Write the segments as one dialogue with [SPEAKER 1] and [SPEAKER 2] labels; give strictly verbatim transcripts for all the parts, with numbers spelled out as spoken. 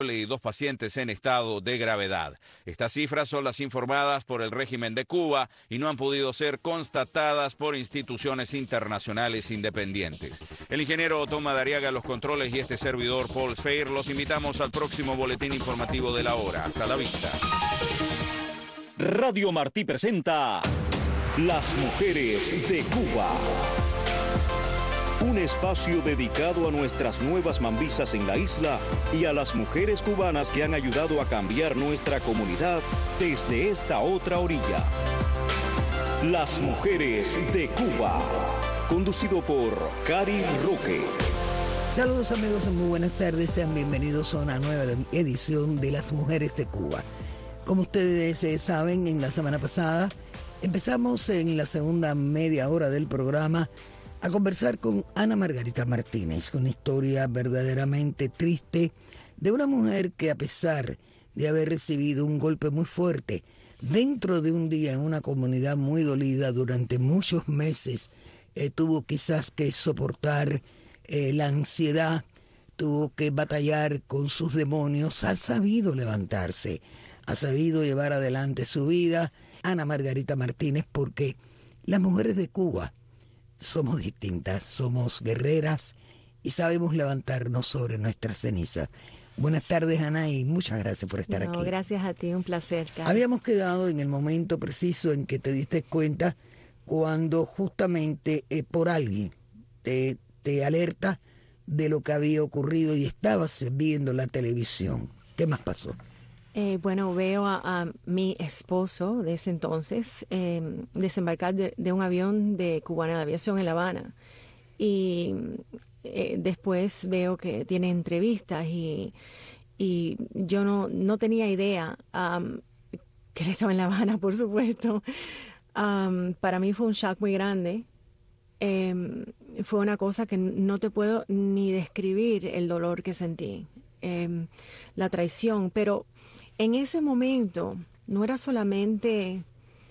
[SPEAKER 1] y dos pacientes en estado de gravedad. Estas cifras son las informadas por el régimen de Cuba y no han podido ser constatadas por instituciones internacionales independientes. El ingeniero Toma Dariaga, los controles, y este servidor Paul Speir, los invitamos al próximo boletín informativo de la hora. Hasta la vista.
[SPEAKER 2] Radio Martí presenta Las Mujeres de Cuba. Un espacio dedicado a nuestras nuevas mambisas en la isla y a las mujeres cubanas que han ayudado a cambiar nuestra comunidad desde esta otra orilla. Las Mujeres de Cuba, conducido por Cari Roque.
[SPEAKER 3] Saludos amigos, muy buenas tardes, sean bienvenidos a una nueva edición de Las Mujeres de Cuba. Como ustedes eh, saben, en la semana pasada empezamos en la segunda media hora del programa a conversar con Ana Margarita Martínez, una historia verdaderamente triste de una mujer que, a pesar de haber recibido un golpe muy fuerte dentro de un día en una comunidad muy dolida durante muchos meses, eh, tuvo quizás que soportar eh, la ansiedad, tuvo que batallar con sus demonios, ha sabido levantarse, ha sabido llevar adelante su vida. Ana Margarita Martínez, porque las mujeres de Cuba somos distintas, somos guerreras y sabemos levantarnos sobre nuestra ceniza. Buenas tardes, Ana, y muchas gracias por estar
[SPEAKER 4] no,
[SPEAKER 3] aquí.
[SPEAKER 4] Gracias a ti, un placer, Carlos.
[SPEAKER 3] Habíamos quedado en el momento preciso en que te diste cuenta cuando justamente eh, por alguien te, te alerta de lo que había ocurrido y estabas viendo la televisión. ¿Qué más pasó?
[SPEAKER 4] Eh, bueno, veo a, a mi esposo de ese entonces eh, desembarcar de, de un avión de Cubana de Aviación en La Habana. Y eh, después veo que tiene entrevistas y, y yo no, no tenía idea um, que él estaba en La Habana, por supuesto. Um, para mí fue un shock muy grande. Eh, fue una cosa que no te puedo ni describir el dolor que sentí, eh, la traición, pero en ese momento no era solamente,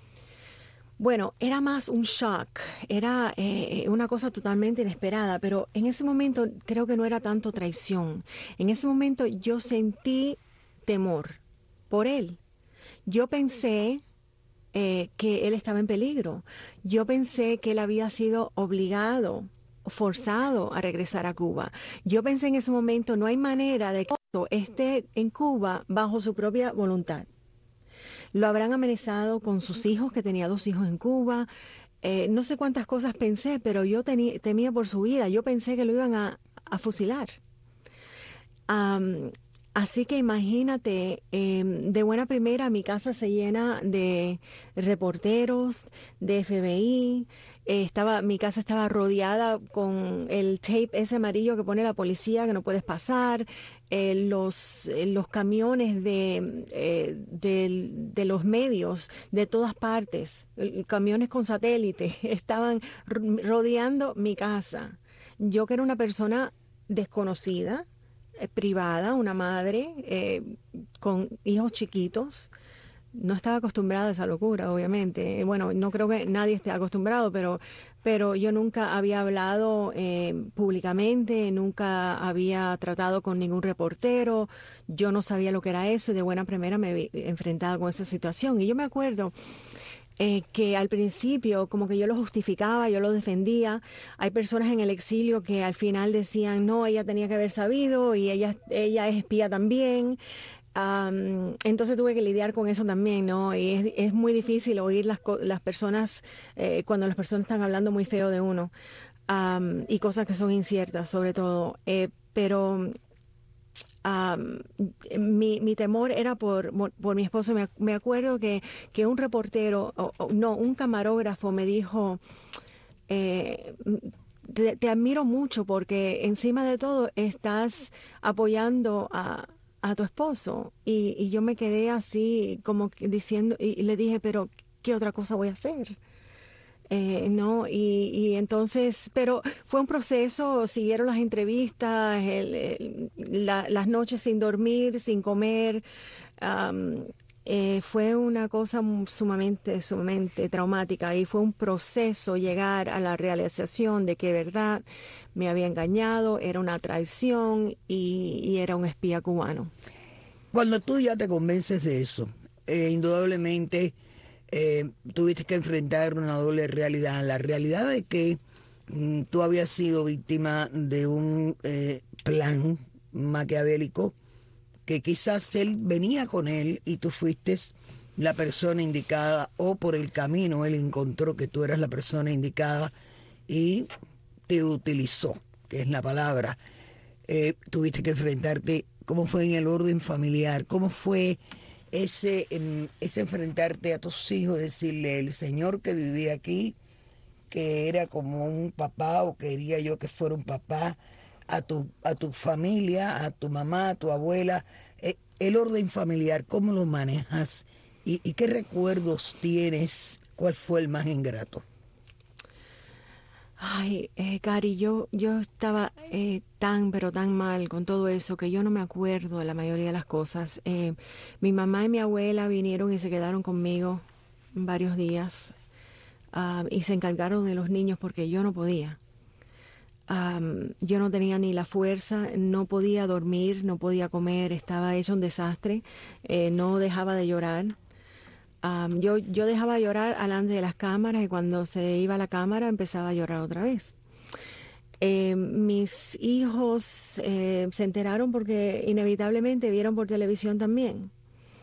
[SPEAKER 4] bueno, era más un shock, era eh, una cosa totalmente inesperada, pero en ese momento creo que no era tanto traición. En ese momento yo sentí temor por él. Yo pensé eh, que él estaba en peligro. Yo pensé que él había sido obligado, forzado a regresar a Cuba. Yo pensé en ese momento, no hay manera de que esté en Cuba bajo su propia voluntad. Lo habrán amenazado con sus hijos, que tenía dos hijos en Cuba. Eh, no sé cuántas cosas pensé, pero yo tení, temía por su vida. Yo pensé que lo iban a, a fusilar. Um, así que imagínate, eh, de buena primera mi casa se llena de reporteros, de F B I. Eh, estaba, mi casa estaba rodeada con el tape ese amarillo que pone la policía, que no puedes pasar. Eh, los, eh, los camiones de, eh, de, de los medios de todas partes, eh, camiones con satélite, estaban rodeando mi casa. Yo, que era una persona desconocida, eh, privada, una madre eh, con hijos chiquitos, no estaba acostumbrada a esa locura, obviamente. Bueno, no creo que nadie esté acostumbrado, pero, pero yo nunca había hablado eh, públicamente, nunca había tratado con ningún reportero, yo no sabía lo que era eso y de buena primera me vi enfrentada con esa situación. Y yo me acuerdo eh, que al principio como que yo lo justificaba, yo lo defendía. Hay personas en el exilio que al final decían, no, ella tenía que haber sabido y ella, ella es espía también. Um, entonces tuve que lidiar con eso también, ¿no? Y es, es muy difícil oír las, las personas, eh, cuando las personas están hablando muy feo de uno, um, y cosas que son inciertas, sobre todo. Eh, pero um, mi, mi temor era por, por mi esposo. Me, me acuerdo que, que un reportero, o, o, no, un camarógrafo me dijo, eh, te, te admiro mucho porque encima de todo estás apoyando a a tu esposo. Y, y yo me quedé así como diciendo, y, y le dije, pero ¿qué otra cosa voy a hacer? Eh, no, y, y entonces, pero fue un proceso, siguieron las entrevistas, el, el, la, las noches sin dormir, sin comer. Um, eh, fue una cosa sumamente, sumamente traumática y fue un proceso llegar a la realización de que verdad me había engañado, era una traición y, y era un espía cubano.
[SPEAKER 3] Cuando tú ya te convences de eso, eh, indudablemente eh, tuviste que enfrentar una doble realidad. La realidad de que mm, tú habías sido víctima de un eh, plan maquiavélico, que quizás él venía con él y tú fuiste la persona indicada, o por el camino él encontró que tú eras la persona indicada y te utilizó, que es la palabra. Eh, tuviste que enfrentarte. ¿Cómo fue en el orden familiar? ¿Cómo fue ese, ese enfrentarte a tus hijos, decirle, el señor que vivía aquí, que era como un papá, o quería yo que fuera un papá, a tu, a tu familia, a tu mamá, a tu abuela, eh, el orden familiar, ¿cómo lo manejas? ¿Y, y qué recuerdos tienes? ¿Cuál fue el más ingrato?
[SPEAKER 4] Ay, eh, Cari, yo, yo estaba eh, tan, pero tan mal con todo eso que yo no me acuerdo de la mayoría de las cosas. Eh, mi mamá y mi abuela vinieron y se quedaron conmigo varios días uh, y se encargaron de los niños porque yo no podía. Um, yo no tenía ni la fuerza, no podía dormir, no podía comer, estaba hecho un desastre, eh, no dejaba de llorar. Um, yo, yo dejaba llorar delante de las cámaras y cuando se iba a la cámara empezaba a llorar otra vez. Eh, mis hijos eh, se enteraron porque inevitablemente vieron por televisión también.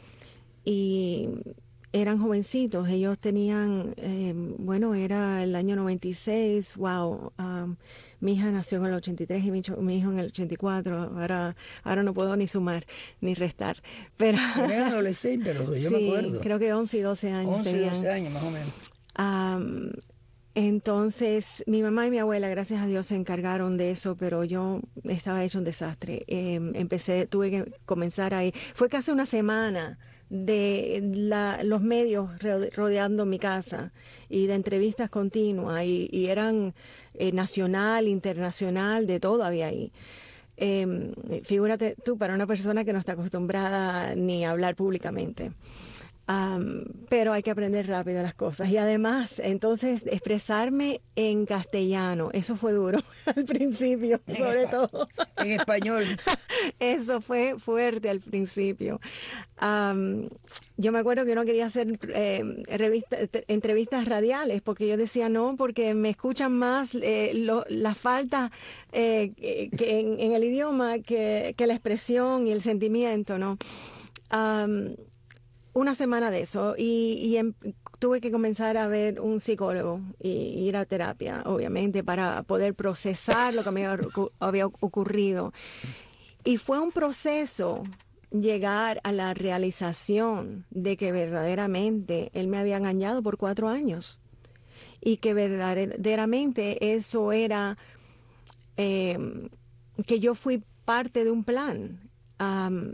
[SPEAKER 4] Y eran jovencitos, ellos tenían, eh, bueno, era el año noventa y seis, wow, um, mi hija nació en el ochenta y tres y mi, mi hijo en el ochenta y cuatro, ahora, ahora no puedo ni sumar ni restar. Pero
[SPEAKER 3] eran adolescentes los dos, yo
[SPEAKER 4] sí,
[SPEAKER 3] me acuerdo.
[SPEAKER 4] Creo que once y doce años
[SPEAKER 3] once y
[SPEAKER 4] tenían.
[SPEAKER 3] doce años más o menos.
[SPEAKER 4] Um, entonces, mi mamá y mi abuela, gracias a Dios, se encargaron de eso, pero yo estaba hecho un desastre. Eh, empecé, tuve que comenzar ahí. Fue casi una semana de la, los medios rodeando mi casa y de entrevistas continuas y, y eran eh, nacional, internacional, de todo había ahí. Eh, figúrate tú, para una persona que no está acostumbrada ni a hablar públicamente. Um, pero hay que aprender rápido las cosas y además entonces expresarme en castellano, eso fue duro al principio,
[SPEAKER 3] en
[SPEAKER 4] sobre
[SPEAKER 3] espa-
[SPEAKER 4] todo
[SPEAKER 3] en español.
[SPEAKER 4] Eso fue fuerte al principio. Um, yo me acuerdo que yo no quería hacer eh, revista, entrevistas radiales porque yo decía no, porque me escuchan más eh, lo, la falta eh, que en, en el idioma que, que la expresión y el sentimiento, ¿no? Um, Una semana de eso y, y em, tuve que comenzar a ver un psicólogo y ir a terapia, obviamente, para poder procesar lo que me había, había ocurrido. Y fue un proceso llegar a la realización de que verdaderamente él me había engañado por cuatro años y que verdaderamente eso era eh, que yo fui parte de un plan. Um,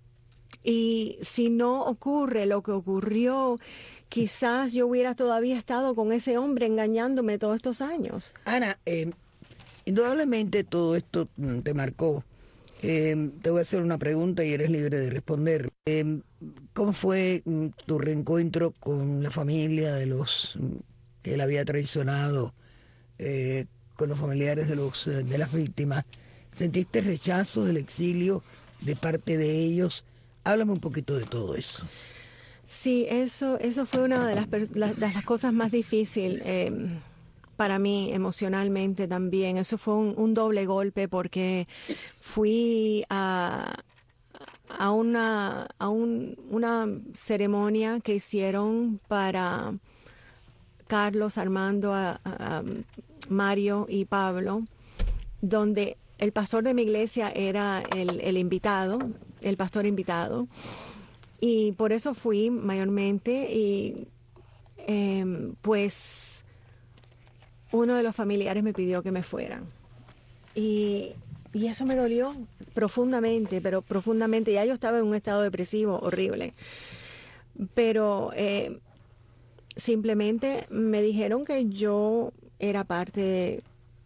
[SPEAKER 4] Y si no ocurre lo que ocurrió, quizás yo hubiera todavía estado con ese hombre engañándome todos estos años.
[SPEAKER 3] Ana, eh, indudablemente todo esto te marcó. Eh, te voy a hacer una pregunta y eres libre de responder. Eh, ¿Cómo fue tu reencuentro con la familia de los que él había traicionado, eh, con los familiares de, los, de las víctimas? ¿Sentiste rechazo del exilio de parte de ellos? Háblame un poquito de todo eso.
[SPEAKER 4] Sí, eso, eso fue una de las, la, de las cosas más difíciles eh, para mí emocionalmente también. Eso fue un, un doble golpe porque fui a, a, una, a un, una ceremonia que hicieron para Carlos, Armando, a, a Mario y Pablo, donde el pastor de mi iglesia era el, el invitado, el pastor invitado, y por eso fui mayormente, y eh, pues uno de los familiares me pidió que me fuera. Y, y eso me dolió profundamente, pero profundamente. Ya yo estaba en un estado depresivo horrible. Pero eh, simplemente me dijeron que yo era parte de...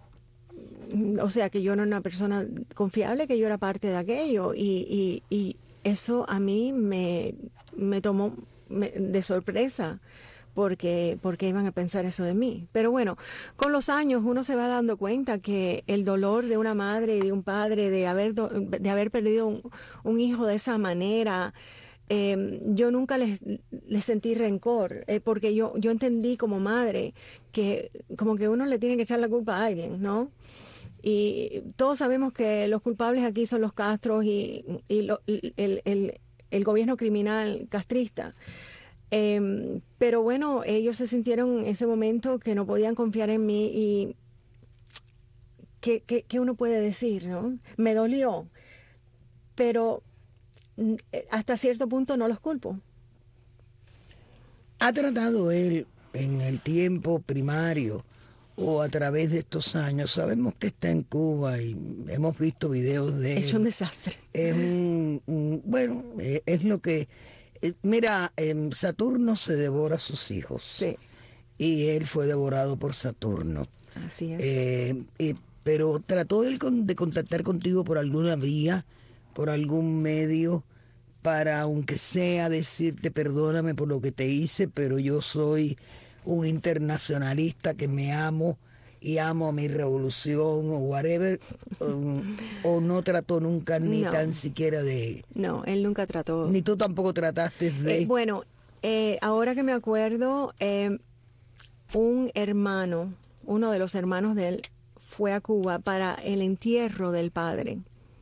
[SPEAKER 4] O sea, que yo no era una persona confiable, que yo era parte de aquello. Y, y, y eso a mí me, me tomó me, de sorpresa, porque, porque iban a pensar eso de mí. Pero bueno, con los años uno se va dando cuenta que el dolor de una madre y de un padre de haber, do, de haber perdido un, un hijo de esa manera, eh, yo nunca les, les sentí rencor, eh, porque yo, yo entendí como madre que como que uno le tiene que echar la culpa a alguien, ¿no? Y todos sabemos que los culpables aquí son los Castros y, y lo, el, el, el gobierno criminal castrista. Eh, pero bueno, ellos se sintieron en ese momento que no podían confiar en mí y ¿qué, qué, qué uno puede decir, no? Me dolió, pero hasta cierto punto no los culpo.
[SPEAKER 3] ¿Ha tratado él en el tiempo primario o a través de estos años? Sabemos que está en Cuba y hemos visto videos de él.
[SPEAKER 4] Es un desastre.
[SPEAKER 3] Es un, un, bueno, es lo que... Mira, Saturno se devora a sus hijos.
[SPEAKER 4] Sí.
[SPEAKER 3] Y él fue devorado por Saturno.
[SPEAKER 4] Así es.
[SPEAKER 3] Eh, eh, pero trató él con, de contactar contigo por alguna vía, por algún medio, para aunque sea decirte perdóname por lo que te hice, pero yo soy un internacionalista que me amo y amo a mi revolución o whatever, um, o no trató nunca ni
[SPEAKER 4] no.
[SPEAKER 3] tan siquiera de...
[SPEAKER 4] No, él nunca trató.
[SPEAKER 3] Ni tú tampoco trataste de...
[SPEAKER 4] Eh, bueno, eh, ahora que me acuerdo, eh, un hermano, uno de los hermanos de él, fue a Cuba para el entierro del padre.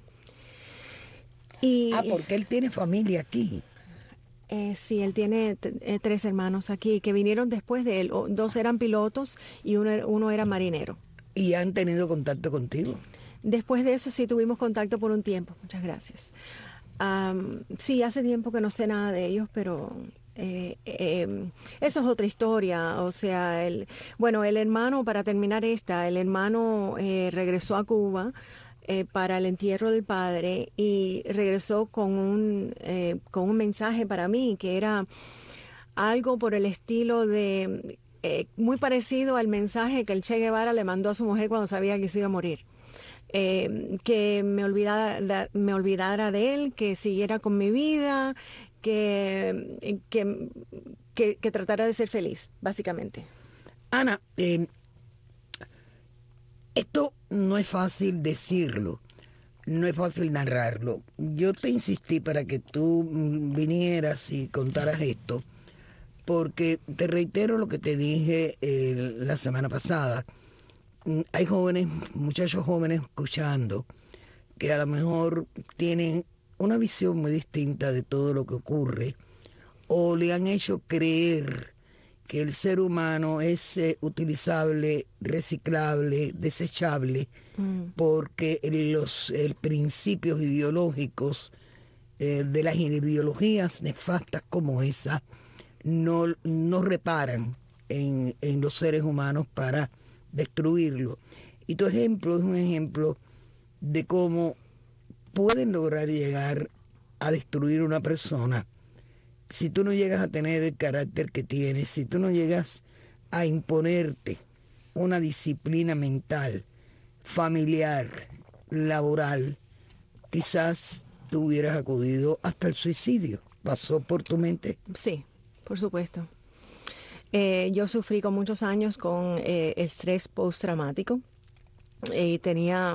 [SPEAKER 4] Y,
[SPEAKER 3] ah, porque él tiene familia aquí.
[SPEAKER 4] Eh, sí, él tiene t- eh, tres hermanos aquí que vinieron después de él. O, dos eran pilotos y uno, uno era marinero.
[SPEAKER 3] ¿Y han tenido contacto contigo?
[SPEAKER 4] Después de eso sí tuvimos contacto por un tiempo. Muchas gracias. Um, sí, hace tiempo que no sé nada de ellos, pero eh, eh, eso es otra historia. O sea, el, bueno, el hermano, para terminar esta, el hermano eh, regresó a Cuba Eh, para el entierro del padre y regresó con un, eh, con un mensaje para mí que era algo por el estilo de, eh, muy parecido al mensaje que el Che Guevara le mandó a su mujer cuando sabía que se iba a morir. Eh, que me olvidara, me olvidara de él, que siguiera con mi vida, que, que, que, que tratara de ser feliz, básicamente.
[SPEAKER 3] Ana, eh, esto no es fácil decirlo, no es fácil narrarlo. Yo te insistí para que tú vinieras y contaras esto, porque te reitero lo que te dije eh, la semana pasada. Hay jóvenes, muchachos jóvenes escuchando, que a lo mejor tienen una visión muy distinta de todo lo que ocurre, o le han hecho creer que el ser humano es eh, utilizable, reciclable, desechable, mm. porque los eh, principios ideológicos eh, de las ideologías nefastas como esa no, no reparan en, en los seres humanos para destruirlo. Y tu ejemplo es un ejemplo de cómo pueden lograr llegar a destruir una persona si tú no llegas a tener el carácter que tienes, si tú no llegas a imponerte una disciplina mental, familiar, laboral, quizás tú hubieras acudido hasta el suicidio. ¿Pasó por tu mente?
[SPEAKER 4] Sí, por supuesto. Eh, yo sufrí con muchos años con eh, estrés postraumático y tenía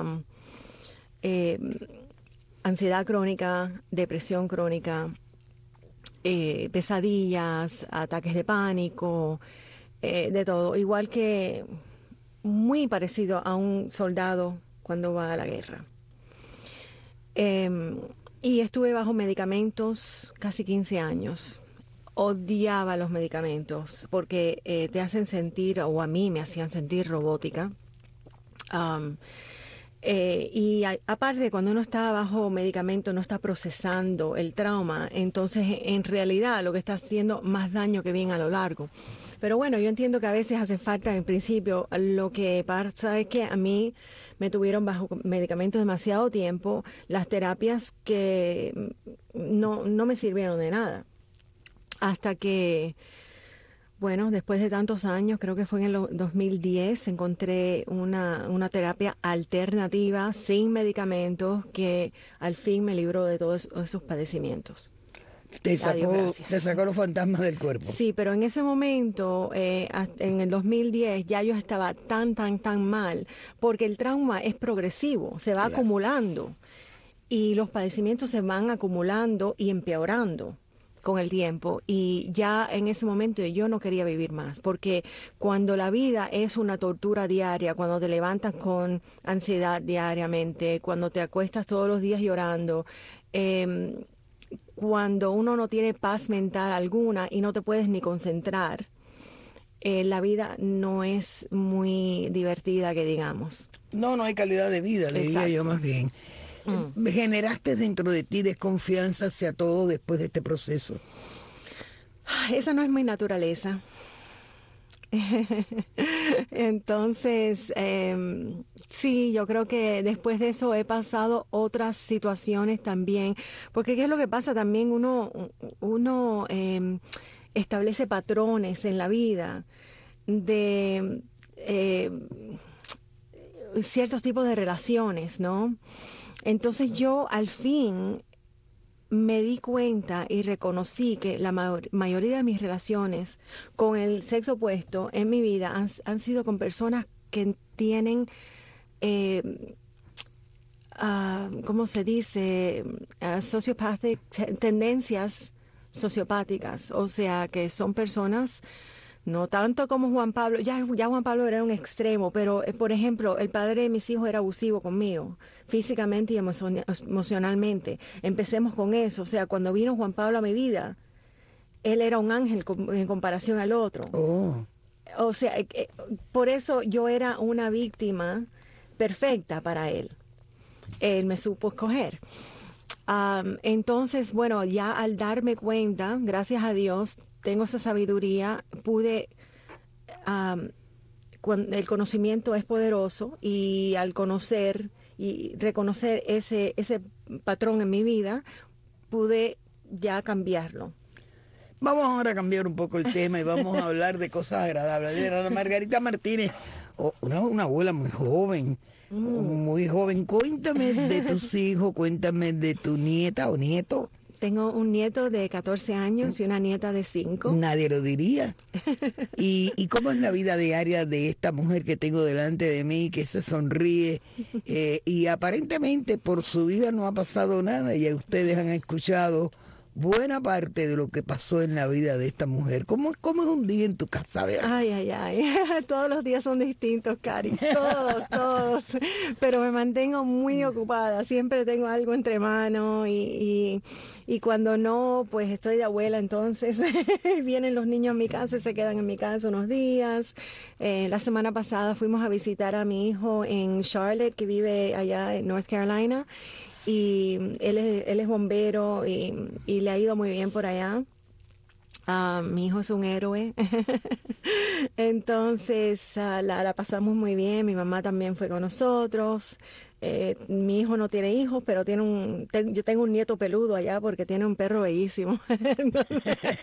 [SPEAKER 4] eh, ansiedad crónica, depresión crónica, Eh, pesadillas, ataques de pánico, eh, de todo. Igual que muy parecido a un soldado cuando va a la guerra. Eh, y estuve bajo medicamentos casi quince años. Odiaba los medicamentos porque eh, te hacen sentir, o a mí me hacían sentir robótica. Um, Eh, y a, aparte, cuando uno está bajo medicamento, no está procesando el trauma, entonces en realidad lo que está haciendo más daño que bien a lo largo. Pero bueno, yo entiendo que a veces hace falta, en principio, lo que pasa es que a mí me tuvieron bajo medicamentos demasiado tiempo, las terapias que no, no me sirvieron de nada. Hasta que... Bueno, después de tantos años, creo que fue en el dos mil diez, encontré una, una terapia alternativa sin medicamentos que al fin me libró de todos esos padecimientos.
[SPEAKER 3] Te sacó, te sacó los fantasmas del cuerpo.
[SPEAKER 4] Sí, pero en ese momento, eh, en el dos mil diez, ya yo estaba tan, tan, tan mal, porque el trauma es progresivo, se va claro. acumulando y los padecimientos se van acumulando y empeorando con el tiempo, y ya en ese momento yo no quería vivir más, porque cuando la vida es una tortura diaria, cuando te levantas con ansiedad diariamente, cuando te acuestas todos los días llorando, eh, cuando uno no tiene paz mental alguna y no te puedes ni concentrar, eh, la vida no es muy divertida, que digamos.
[SPEAKER 3] No, no hay calidad de vida, le diría yo más bien. Mm. ¿Generaste dentro de ti desconfianza hacia todo después de este proceso?
[SPEAKER 4] Esa no es mi naturaleza. Entonces, eh, sí, yo creo que después de eso he pasado otras situaciones también, porque ¿qué es lo que pasa? También uno, uno eh, establece patrones en la vida de eh, ciertos tipos de relaciones, ¿no? Entonces yo al fin me di cuenta y reconocí que la mayor, mayoría de mis relaciones con el sexo opuesto en mi vida han, han sido con personas que tienen, eh, uh, ¿cómo se dice? Uh, sociopathic, tendencias sociopáticas, o sea, que son personas... No tanto como Juan Pablo, ya, ya Juan Pablo era un extremo, pero eh, por ejemplo, el padre de mis hijos era abusivo conmigo, físicamente y emocion- emocionalmente. Empecemos con eso, o sea, cuando vino Juan Pablo a mi vida, él era un ángel com- en comparación al otro.
[SPEAKER 3] Oh.
[SPEAKER 4] O sea, eh, eh, por eso yo era una víctima perfecta para él. Él me supo escoger. Um, entonces, bueno, ya al darme cuenta, gracias a Dios, tengo esa sabiduría, pude, um, cuando el conocimiento es poderoso, y al conocer y reconocer ese, ese patrón en mi vida, pude ya cambiarlo.
[SPEAKER 3] Vamos ahora a cambiar un poco el tema y vamos a hablar de cosas agradables. Ana Margarita Martínez, una, una abuela muy joven, mm. muy joven. Cuéntame de tus hijos, cuéntame de tu nieta o nieto.
[SPEAKER 4] Tengo un nieto de catorce años y una nieta de cinco.
[SPEAKER 3] Nadie lo diría. ¿Y, y cómo es la vida diaria de esta mujer que tengo delante de mí, que se sonríe? Eh, y aparentemente por su vida no ha pasado nada, y ustedes han escuchado buena parte de lo que pasó en la vida de esta mujer. ¿Cómo, cómo es un día en tu casa? A ver.
[SPEAKER 4] Ay, ay, ay. Todos los días son distintos, Cari. Todos, todos. Pero me mantengo muy ocupada. Siempre tengo algo entre manos, y, y, y cuando no, pues estoy de abuela, entonces vienen los niños a mi casa y se quedan en mi casa unos días. Eh, la semana pasada fuimos a visitar a mi hijo en Charlotte, que vive allá en North Carolina. Y él es, él es bombero y, y le ha ido muy bien por allá. Uh, mi hijo es un héroe. Entonces uh, la, la pasamos muy bien. Mi mamá también fue con nosotros. Eh, mi hijo no tiene hijos, pero tiene un, te, yo tengo un nieto peludo allá porque tiene un perro bellísimo. Entonces...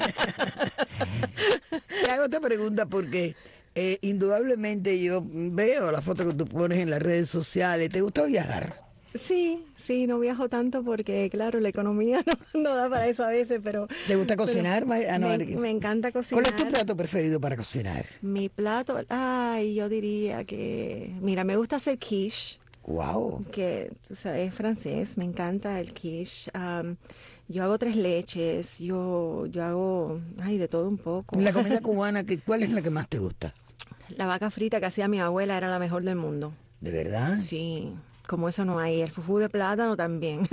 [SPEAKER 3] Te hago esta pregunta porque eh, indudablemente yo veo la foto que tú pones en las redes sociales. ¿Te gusta viajar?
[SPEAKER 4] Sí, sí, no viajo tanto porque, claro, la economía no, no da para eso a veces, pero...
[SPEAKER 3] ¿Te gusta cocinar?
[SPEAKER 4] Ah, no, me, me encanta cocinar.
[SPEAKER 3] ¿Cuál es tu plato preferido para cocinar?
[SPEAKER 4] Mi plato, ay, yo diría que... Mira, me gusta hacer quiche.
[SPEAKER 3] Wow.
[SPEAKER 4] Que, tú sabes, es francés, me encanta el quiche. Um, yo hago tres leches, yo, yo hago, ay, de todo un poco.
[SPEAKER 3] La comida cubana, ¿cuál es la que más te gusta?
[SPEAKER 4] La vaca frita que hacía mi abuela era la mejor del mundo.
[SPEAKER 3] ¿De verdad?
[SPEAKER 4] Sí. Como eso no hay, el fufú de plátano también.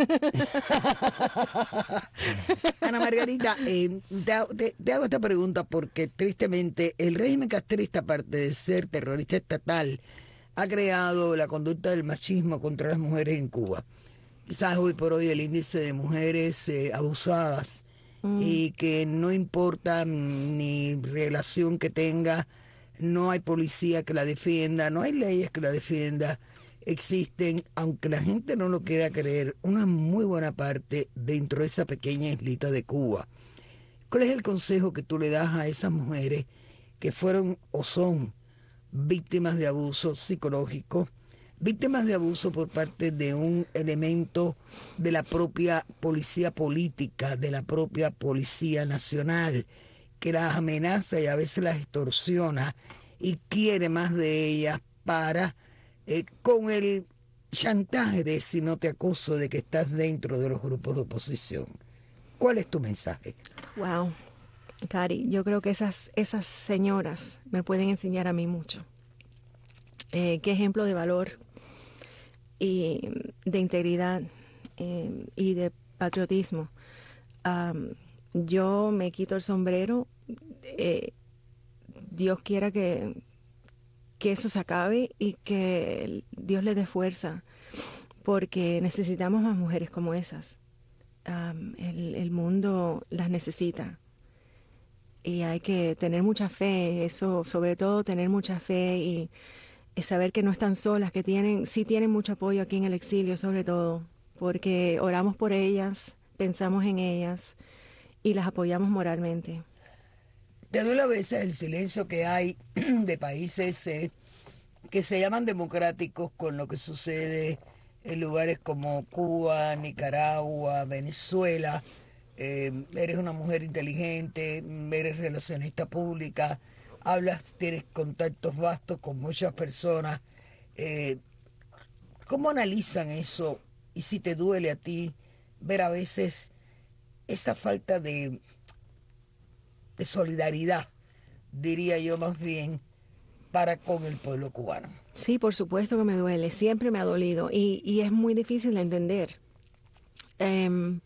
[SPEAKER 3] Ana Margarita, eh, te, te, te hago esta pregunta porque tristemente el régimen castrista, aparte de ser terrorista estatal, ha creado la conducta del machismo contra las mujeres en Cuba. Quizás hoy por hoy el índice de mujeres eh, abusadas mm. y que no importa ni relación que tenga, no hay policía que la defienda, no hay leyes que la defienda. Existen, aunque la gente no lo quiera creer, una muy buena parte dentro de esa pequeña islita de Cuba. ¿Cuál es el consejo que tú le das a esas mujeres que fueron o son víctimas de abuso psicológico, víctimas de abuso por parte de un elemento de la propia policía política, de la propia Policía Nacional, que las amenaza y a veces las extorsiona y quiere más de ellas para, eh, con el chantaje de si no te acuso de que estás dentro de los grupos de oposición. ¿Cuál es tu mensaje?
[SPEAKER 4] Wow, Cari, yo creo que esas, esas señoras me pueden enseñar a mí mucho. Eh, qué ejemplo de valor y de integridad eh, y de patriotismo. Um, yo me quito el sombrero. Eh, Dios quiera que, que eso se acabe y que Dios les dé fuerza, porque necesitamos más mujeres como esas. Um, el, el mundo las necesita y hay que tener mucha fe, eso, sobre todo tener mucha fe y, y saber que no están solas, que tienen, sí tienen mucho apoyo aquí en el exilio, sobre todo, porque oramos por ellas, pensamos en ellas y las apoyamos moralmente.
[SPEAKER 3] Te duele a veces el silencio que hay de países eh, que se llaman democráticos con lo que sucede en lugares como Cuba, Nicaragua, Venezuela. Eh, eres una mujer inteligente, eres relacionista pública, hablas, tienes contactos vastos con muchas personas. Eh, ¿Cómo analizan eso? Y si te duele a ti ver a veces esa falta de, de solidaridad, diría yo más bien, para con el pueblo cubano.
[SPEAKER 4] Sí, por supuesto que me duele, siempre me ha dolido y, y es muy difícil de entender. Um,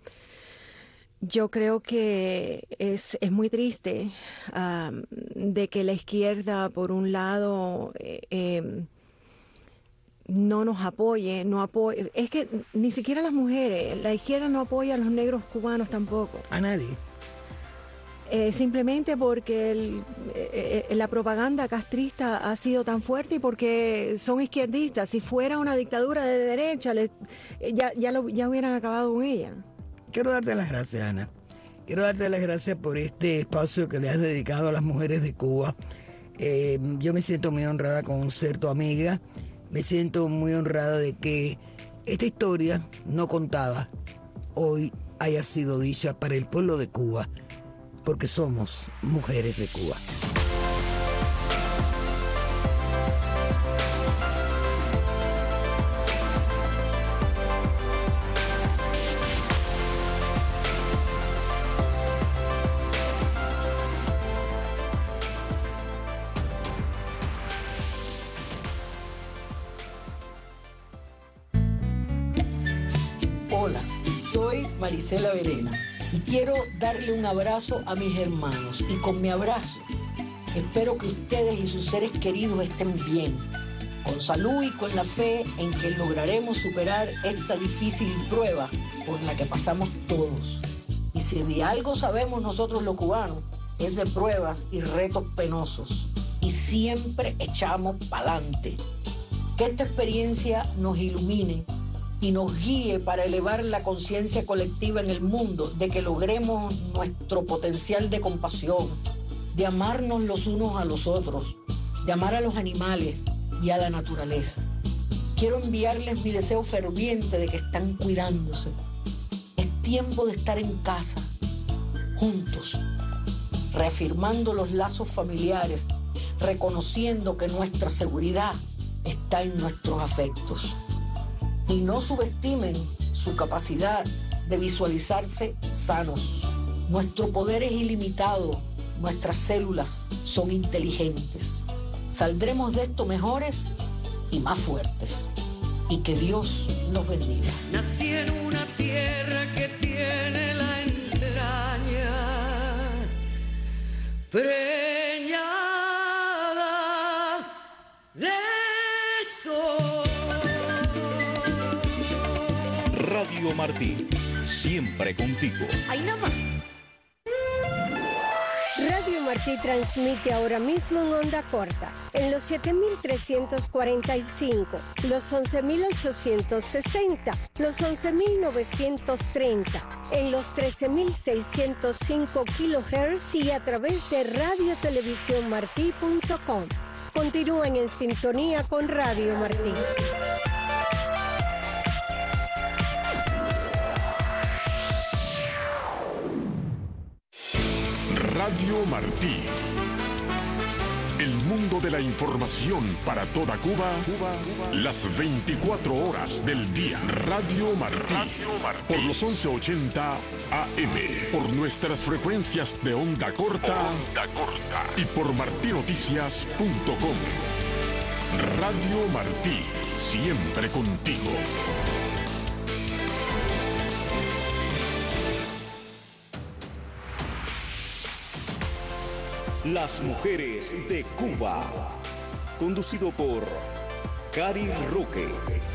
[SPEAKER 4] yo creo que es, es muy triste um, de que la izquierda, por un lado, eh, eh, no nos apoye, no apoye. Es que ni siquiera las mujeres, la izquierda no apoya a los negros cubanos tampoco.
[SPEAKER 3] A nadie.
[SPEAKER 4] Eh, simplemente porque el, eh, la propaganda castrista ha sido tan fuerte y porque son izquierdistas. Si fuera una dictadura de derecha, le, ya, ya, lo, ya hubieran acabado con ella.
[SPEAKER 3] Quiero darte las gracias, Ana. Quiero darte las gracias por este espacio que le has dedicado a las mujeres de Cuba. Eh, yo me siento muy honrada con ser tu amiga. Me siento muy honrada de que esta historia no contada hoy haya sido dicha para el pueblo de Cuba, porque somos mujeres de Cuba.
[SPEAKER 5] Hola, soy Marisela Verena. Y quiero darle un abrazo a mis hermanos. Y con mi abrazo, espero que ustedes y sus seres queridos estén bien, con salud y con la fe en que lograremos superar esta difícil prueba por la que pasamos todos. Y si de algo sabemos nosotros los cubanos, es de pruebas y retos penosos. Y siempre echamos pa'lante. Que esta experiencia nos ilumine y nos guíe para elevar la conciencia colectiva en el mundo, de que logremos nuestro potencial de compasión, de amarnos los unos a los otros, de amar a los animales y a la naturaleza. Quiero enviarles mi deseo ferviente de que están cuidándose. Es tiempo de estar en casa, juntos, reafirmando los lazos familiares, reconociendo que nuestra seguridad está en nuestros afectos. Y no subestimen su capacidad de visualizarse sanos. Nuestro poder es ilimitado, nuestras células son inteligentes. Saldremos de esto mejores y más fuertes. Y que Dios nos bendiga.
[SPEAKER 6] Nací en una tierra que tiene la entraña preñada de sol.
[SPEAKER 2] Radio Martí, siempre contigo.
[SPEAKER 6] ¡Ay, nada más!
[SPEAKER 7] Radio Martí transmite ahora mismo en onda corta, en los siete mil trescientos cuarenta y cinco, los once mil ochocientos sesenta, los once mil novecientos treinta, en los trece mil seiscientos cinco kilohertz y a través de radio televisión martí punto com. Continúen en sintonía con Radio Martí.
[SPEAKER 8] Radio Martí. El mundo de la información para toda Cuba, Cuba, Cuba. Las veinticuatro horas del día. Radio Martí. Radio Martí. Por los once ochenta A M. Por nuestras frecuencias de onda corta. Onda corta. Y por martinoticias punto com. Radio Martí. Siempre contigo.
[SPEAKER 2] Las mujeres de Cuba. Conducido por Cari Roque.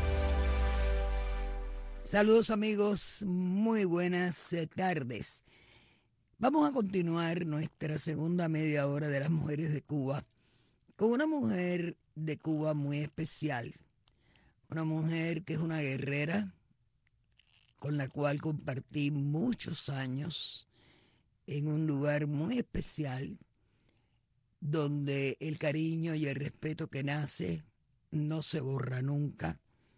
[SPEAKER 3] Saludos amigos, muy buenas eh, tardes. Vamos a continuar nuestra segunda media hora de las mujeres de Cuba con una mujer de Cuba muy especial. Una mujer que es una guerrera con la cual compartí muchos años en un lugar muy especial, donde el cariño y el respeto que nace no se borra nunca.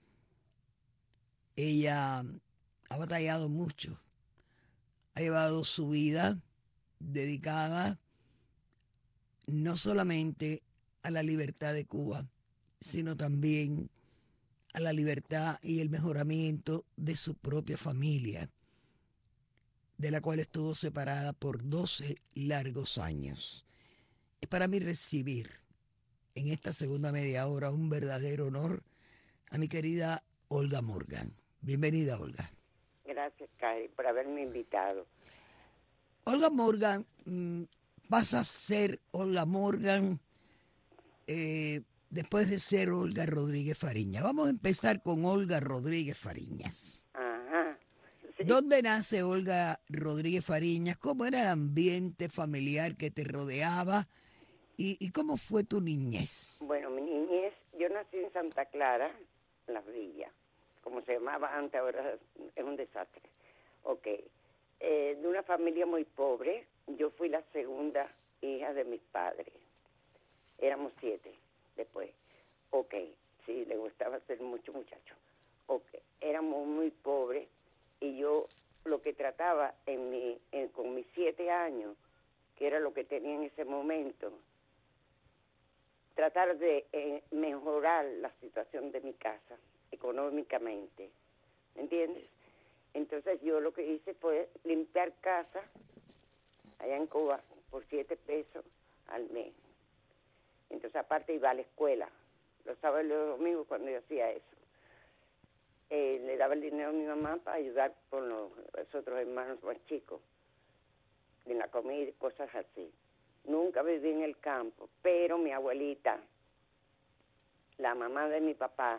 [SPEAKER 3] Ella ha batallado mucho, ha llevado su vida dedicada no solamente a la libertad de Cuba, sino también a la libertad y el mejoramiento de su propia familia, de la cual estuvo separada por doce largos años. Es para mí recibir en esta segunda media hora un verdadero honor a mi querida Olga Morgan. Bienvenida, Olga.
[SPEAKER 9] Gracias, Cari, por haberme invitado.
[SPEAKER 3] Olga Morgan, vas a ser Olga Morgan eh, después de ser Olga Rodríguez Fariñas. Vamos a empezar con Olga Rodríguez Fariñas.
[SPEAKER 9] Ajá. Sí.
[SPEAKER 3] ¿Dónde nace Olga Rodríguez Fariñas? ¿Cómo era el ambiente familiar que te rodeaba? ¿Y, ¿Y cómo fue tu niñez?
[SPEAKER 9] Bueno, mi niñez, yo nací en Santa Clara, Las Villas, como se llamaba antes, ahora es un desastre. Ok, eh, de una familia muy pobre, yo fui la segunda hija de mis padres. Éramos siete después. Ok, sí, le gustaba ser mucho muchacho. Ok, éramos muy pobres y yo lo que trataba en mi, en, con mis siete años, que era lo que tenía en ese momento, tratar de eh, mejorar la situación de mi casa económicamente, ¿me entiendes? Entonces yo lo que hice fue limpiar casa allá en Cuba por siete pesos al mes. Entonces aparte iba a la escuela, los sábados y los domingos cuando yo hacía eso. Eh, le daba el dinero a mi mamá para ayudar con los, los otros hermanos más chicos, en la comida y cosas así. Nunca viví en el campo, pero mi abuelita, la mamá de mi papá,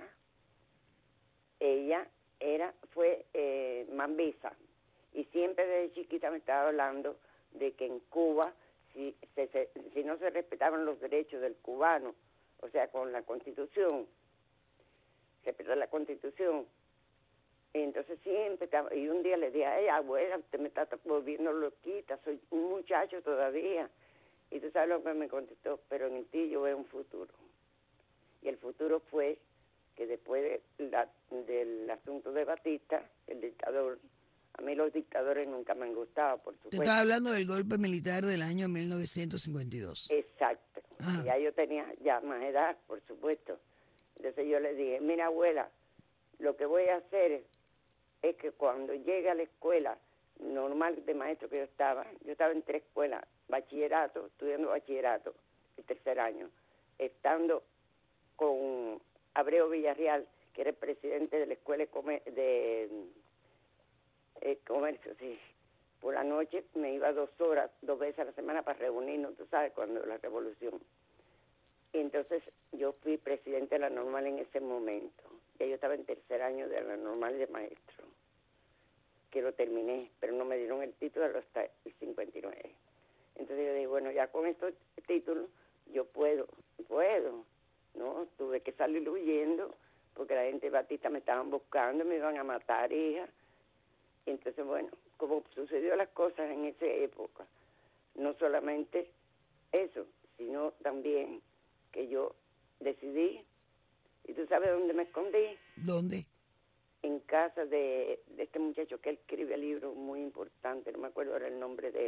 [SPEAKER 9] ella era fue eh, mambisa y siempre desde chiquita me estaba hablando de que en Cuba, si, se, se, si no se respetaban los derechos del cubano, o sea, con la Constitución, respetar la Constitución, entonces siempre estaba, y un día le dije, ay, abuela, usted me está volviendo loquita, soy un muchacho todavía. Y tú sabes lo que me contestó, pero en ti yo veo un futuro. Y el futuro fue que después de la, del asunto de Batista, el dictador, a mí los dictadores nunca me han gustado, por supuesto.
[SPEAKER 3] Te estás hablando del golpe militar del año mil novecientos cincuenta y dos.
[SPEAKER 9] Exacto.
[SPEAKER 3] Ah.
[SPEAKER 9] Ya yo tenía ya más edad, por supuesto. Entonces yo le dije, mira abuela, lo que voy a hacer es, es que cuando llegue a la escuela normal de maestro que yo estaba, yo estaba en tres escuelas, bachillerato, estudiando bachillerato, el tercer año, estando con Abreu Villarreal, que era el presidente de la escuela de, comer, de eh, comercio, sí. Por la noche me iba dos horas, dos veces a la semana para reunirnos, tú sabes, cuando la revolución. Y entonces yo fui presidente de la normal en ese momento. Ya yo estaba en tercer año de la normal de maestro, que lo terminé, pero no me dieron el título hasta el cincuenta y nueve. Entonces yo dije, bueno, ya con estos títulos yo puedo, puedo, ¿no? Tuve que salir huyendo porque la gente de Batista me estaban buscando, me iban a matar, hija. Y entonces, bueno, como sucedió las cosas en esa época, no solamente eso, sino también que yo decidí, y tú sabes dónde me escondí.
[SPEAKER 3] ¿Dónde?
[SPEAKER 9] En casa de, de este muchacho que él escribe libros muy importantes, no me acuerdo ahora el nombre de él,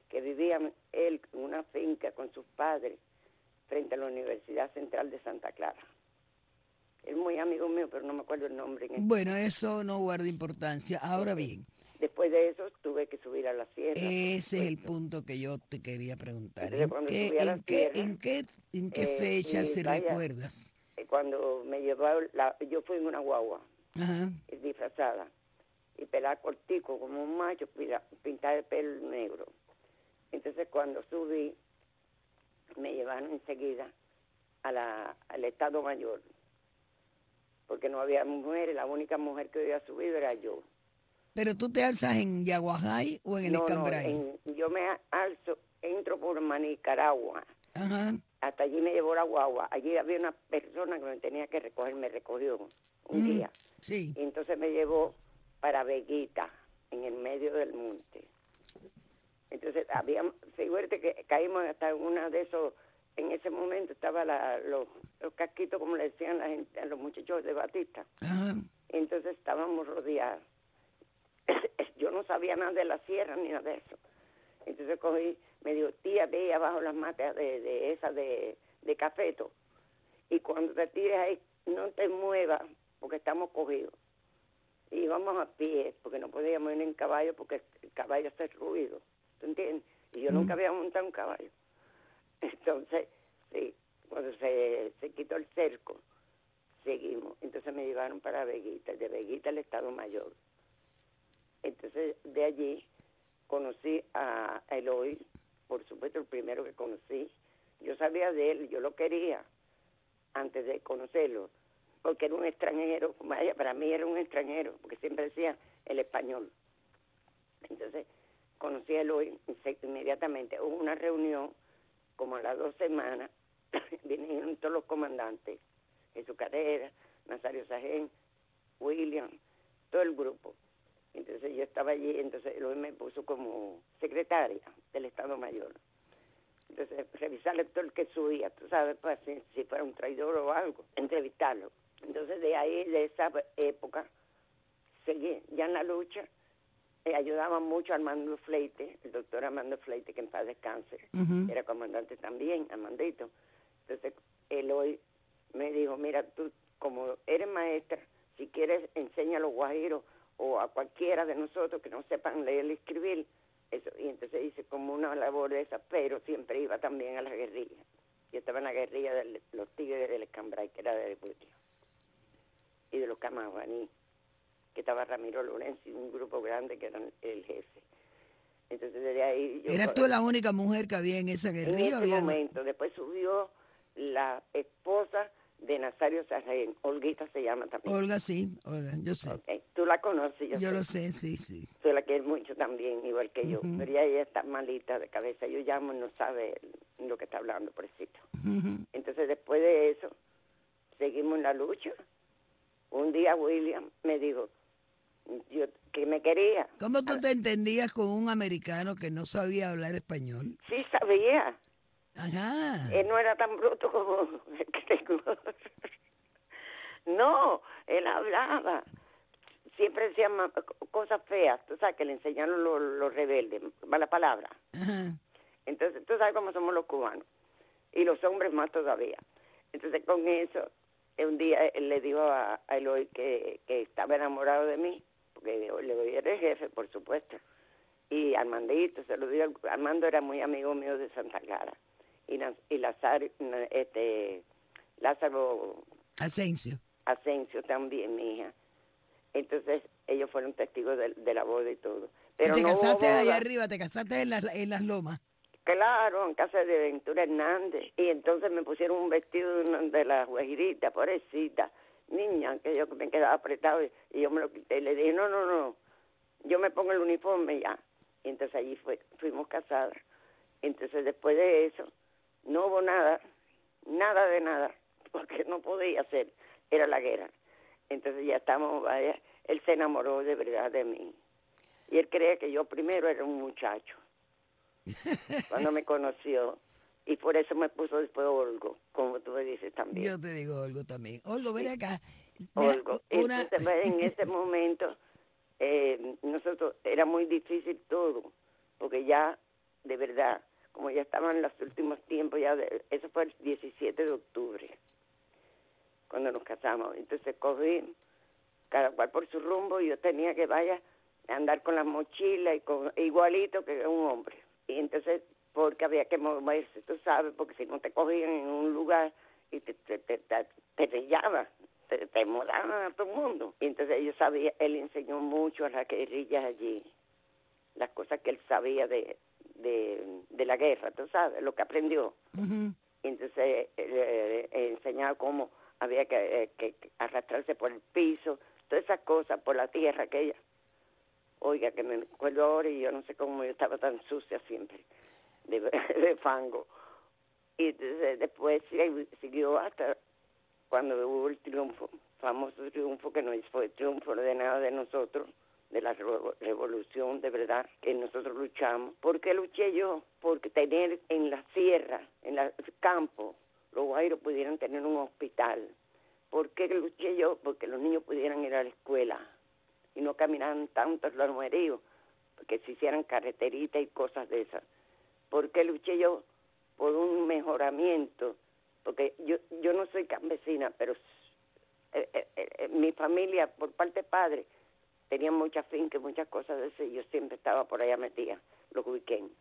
[SPEAKER 9] que vivía él en una finca con sus padres frente a la Universidad Central de Santa Clara. Es muy amigo mío, pero no me acuerdo el nombre. En este
[SPEAKER 3] Bueno, eso no guarda importancia. Ahora bien,
[SPEAKER 9] después de eso tuve que subir a la sierra.
[SPEAKER 3] ese es el punto que yo te quería preguntar.
[SPEAKER 9] Entonces,
[SPEAKER 3] ¿En
[SPEAKER 9] cuando
[SPEAKER 3] qué,
[SPEAKER 9] subí a la
[SPEAKER 3] en qué,
[SPEAKER 9] sierra,
[SPEAKER 3] en qué, en qué
[SPEAKER 9] eh,
[SPEAKER 3] fecha
[SPEAKER 9] y
[SPEAKER 3] se
[SPEAKER 9] vaya,
[SPEAKER 3] recuerdas?
[SPEAKER 9] eh, Cuando me llevaba, la, yo fui en una guagua,
[SPEAKER 3] Ajá.
[SPEAKER 9] eh, disfrazada, y pelada cortico como un macho, pila- pintada de pelo negro. Entonces cuando subí, me llevaron enseguida a la, al Estado Mayor, porque no había mujeres, la única mujer que había subido era yo.
[SPEAKER 3] ¿Pero tú te alzas en Yaguajay o en el
[SPEAKER 9] No, no,
[SPEAKER 3] Escambray?
[SPEAKER 9] en- yo me alzo, entro por Manicaragua,
[SPEAKER 3] Ajá.
[SPEAKER 9] hasta allí me llevó la guagua, allí había una persona que me tenía que recoger, me recogió un
[SPEAKER 3] Mm,
[SPEAKER 9] día,
[SPEAKER 3] Sí.
[SPEAKER 9] y entonces me llevó para Veguita, en el medio del monte. Entonces había, fíjate que caímos hasta en una de esos, en ese momento estaba la, los, los casquitos, como le decían la gente, a los muchachos de Batista.
[SPEAKER 3] Ajá.
[SPEAKER 9] Entonces estábamos rodeados. Yo no sabía nada de la sierra ni nada de eso. Entonces cogí, me dijo, tía, ve ahí abajo las matas de, de esas de, de cafeto. Y cuando te tires ahí, no te muevas, porque estamos cogidos. Y íbamos a pie, porque no podíamos ir en caballo, porque el caballo hace ruido. ¿Tú entiendes? Y yo
[SPEAKER 3] Mm.
[SPEAKER 9] nunca había montado un caballo. Entonces, sí, cuando se, se quitó el cerco, seguimos. Entonces me llevaron para Veguita, de Veguita al Estado Mayor. Entonces, de allí conocí a Eloy, por supuesto, el primero que conocí. Yo sabía de él, yo lo quería antes de conocerlo, porque era un extranjero, vaya, para mí era un extranjero, porque siempre decía el español. Entonces, conocí a Eloy inmediatamente. Hubo una reunión, como a las dos semanas, vinieron todos los comandantes, Jesús Carrera, Nazario Sajén, William, todo el grupo. Entonces yo estaba allí, entonces Eloy me puso como secretaria del Estado Mayor. Entonces, revisarle todo el que subía, tú sabes, pues, si, si fuera un traidor o algo, entrevistarlo. Entonces, de ahí, de esa época, seguí ya en la lucha. Eh, ayudaba mucho a Armando Fleite, el doctor Armando Fleite, que en paz descanse,
[SPEAKER 3] Ujú.
[SPEAKER 9] era comandante también, Armandito. Entonces, Eloy me dijo, mira, tú, como eres maestra, si quieres, enseña a los guajiros o a cualquiera de nosotros que no sepan leer y escribir. Eso, y entonces hice como una labor de esa, pero siempre iba también a la guerrilla. Yo estaba en la guerrilla de los Tigres del Escambray, que era de William, y de los Camaguaní, que estaba Ramiro Lorenzo y un grupo grande que eran el jefe. Entonces desde ahí yo...
[SPEAKER 3] ¿Eras tú la única mujer que había en esa
[SPEAKER 9] En
[SPEAKER 3] guerrilla?
[SPEAKER 9] ese
[SPEAKER 3] Había-
[SPEAKER 9] momento, después subió la esposa de Nazario Sargén, Olguita se llama también.
[SPEAKER 3] Olga, sí, Olga, yo sé.
[SPEAKER 9] Okay. Tú la conoces, yo,
[SPEAKER 3] Yo
[SPEAKER 9] sé.
[SPEAKER 3] lo sé, sí, sí.
[SPEAKER 9] Tú la quieres mucho también, igual que yo.
[SPEAKER 3] Ujú.
[SPEAKER 9] Pero ya ella está malita de cabeza. Yo llamo y no sabe lo que está hablando, pobrecito.
[SPEAKER 3] Ujú.
[SPEAKER 9] Entonces, después de eso, seguimos en la lucha. Un día William me dijo yo que me quería.
[SPEAKER 3] ¿Cómo tú te entendías con un americano que no sabía hablar español?
[SPEAKER 9] Sí sabía.
[SPEAKER 3] Ajá.
[SPEAKER 9] Él no era tan bruto como el que tengo. No, él hablaba. Siempre decía ma- cosas feas, tú sabes, que le enseñaron los, los rebeldes, mala palabra.
[SPEAKER 3] Ajá.
[SPEAKER 9] Entonces, tú sabes cómo somos los cubanos. Y los hombres más todavía. Entonces, con eso, un día él le dijo a, a Eloy que, que estaba enamorado de mí, porque Eloy era el jefe, por supuesto. Y Armandito, se lo digo, Armando era muy amigo mío de Santa Clara. Y, Naz- y Lázaro, este, Lázaro
[SPEAKER 3] Asensio.
[SPEAKER 9] Asensio también, mi hija. Entonces, ellos fueron testigos de, de la boda y todo. Pero
[SPEAKER 3] te
[SPEAKER 9] no hubo
[SPEAKER 3] casaste allá
[SPEAKER 9] boda.
[SPEAKER 3] arriba, te casaste en las, en las lomas.
[SPEAKER 9] Claro, en casa de Ventura Hernández. Y entonces me pusieron un vestido de, una, de la guajirita, pobrecita, niña, que yo me quedaba apretado. Y, y yo me lo quité y le dije, no, no, no, yo me pongo el uniforme ya. Y entonces allí fue, fuimos casadas. Entonces después de eso, no hubo nada, nada de nada, porque no podía ser, era la guerra. Entonces ya estamos, vaya, él se enamoró de verdad de mí. Y él creía que yo primero era un muchacho, cuando me conoció. Y por eso me puso después Olgo, como tú me dices también.
[SPEAKER 3] Yo te digo Olgo también. Olgo, ven
[SPEAKER 9] Sí.
[SPEAKER 3] acá.
[SPEAKER 9] Olgo.
[SPEAKER 3] Una...
[SPEAKER 9] Entonces, pues, en ese momento, eh, nosotros, era muy difícil todo, porque ya de verdad, como ya estaban en los últimos tiempos, ya de, eso fue el diecisiete de octubre, cuando nos casamos. Entonces cogí cada cual por su rumbo y yo tenía que vaya a andar con la mochila y con igualito que un hombre. Y entonces, porque había que moverse, tú sabes, porque si no te cogían en un lugar y te te te, te, te pillaban, te, te mudaban a todo el mundo. Y entonces yo sabía, él enseñó mucho a las guerrillas allí, las cosas que él sabía de, de, de la guerra, tú sabes, lo que aprendió.
[SPEAKER 3] Uh-huh.
[SPEAKER 9] Y entonces eh, eh, enseñaba cómo había que, eh, que, que arrastrarse por el piso, todas esas cosas, por la tierra aquella. Oiga, que me acuerdo ahora y yo no sé cómo yo estaba tan sucia siempre, de, de fango. Y entonces después siguió hasta cuando hubo el triunfo, famoso triunfo que no fue el triunfo de nada de nosotros, de la revolución de verdad, que nosotros luchamos. ¿Por qué luché yo? Porque tener en la sierra, en el campo, los guairos pudieran tener un hospital. ¿Por qué luché yo? Porque los niños pudieran ir a la escuela y no caminaran tantos los mueríos, porque se hicieran carreteritas y cosas de esas. ¿Por qué luché yo? Por un mejoramiento, porque yo yo no soy campesina, pero eh, eh, eh, mi familia, por parte de padre, tenía mucha finca y muchas cosas de eso, y yo siempre estaba por allá metida, los weekends,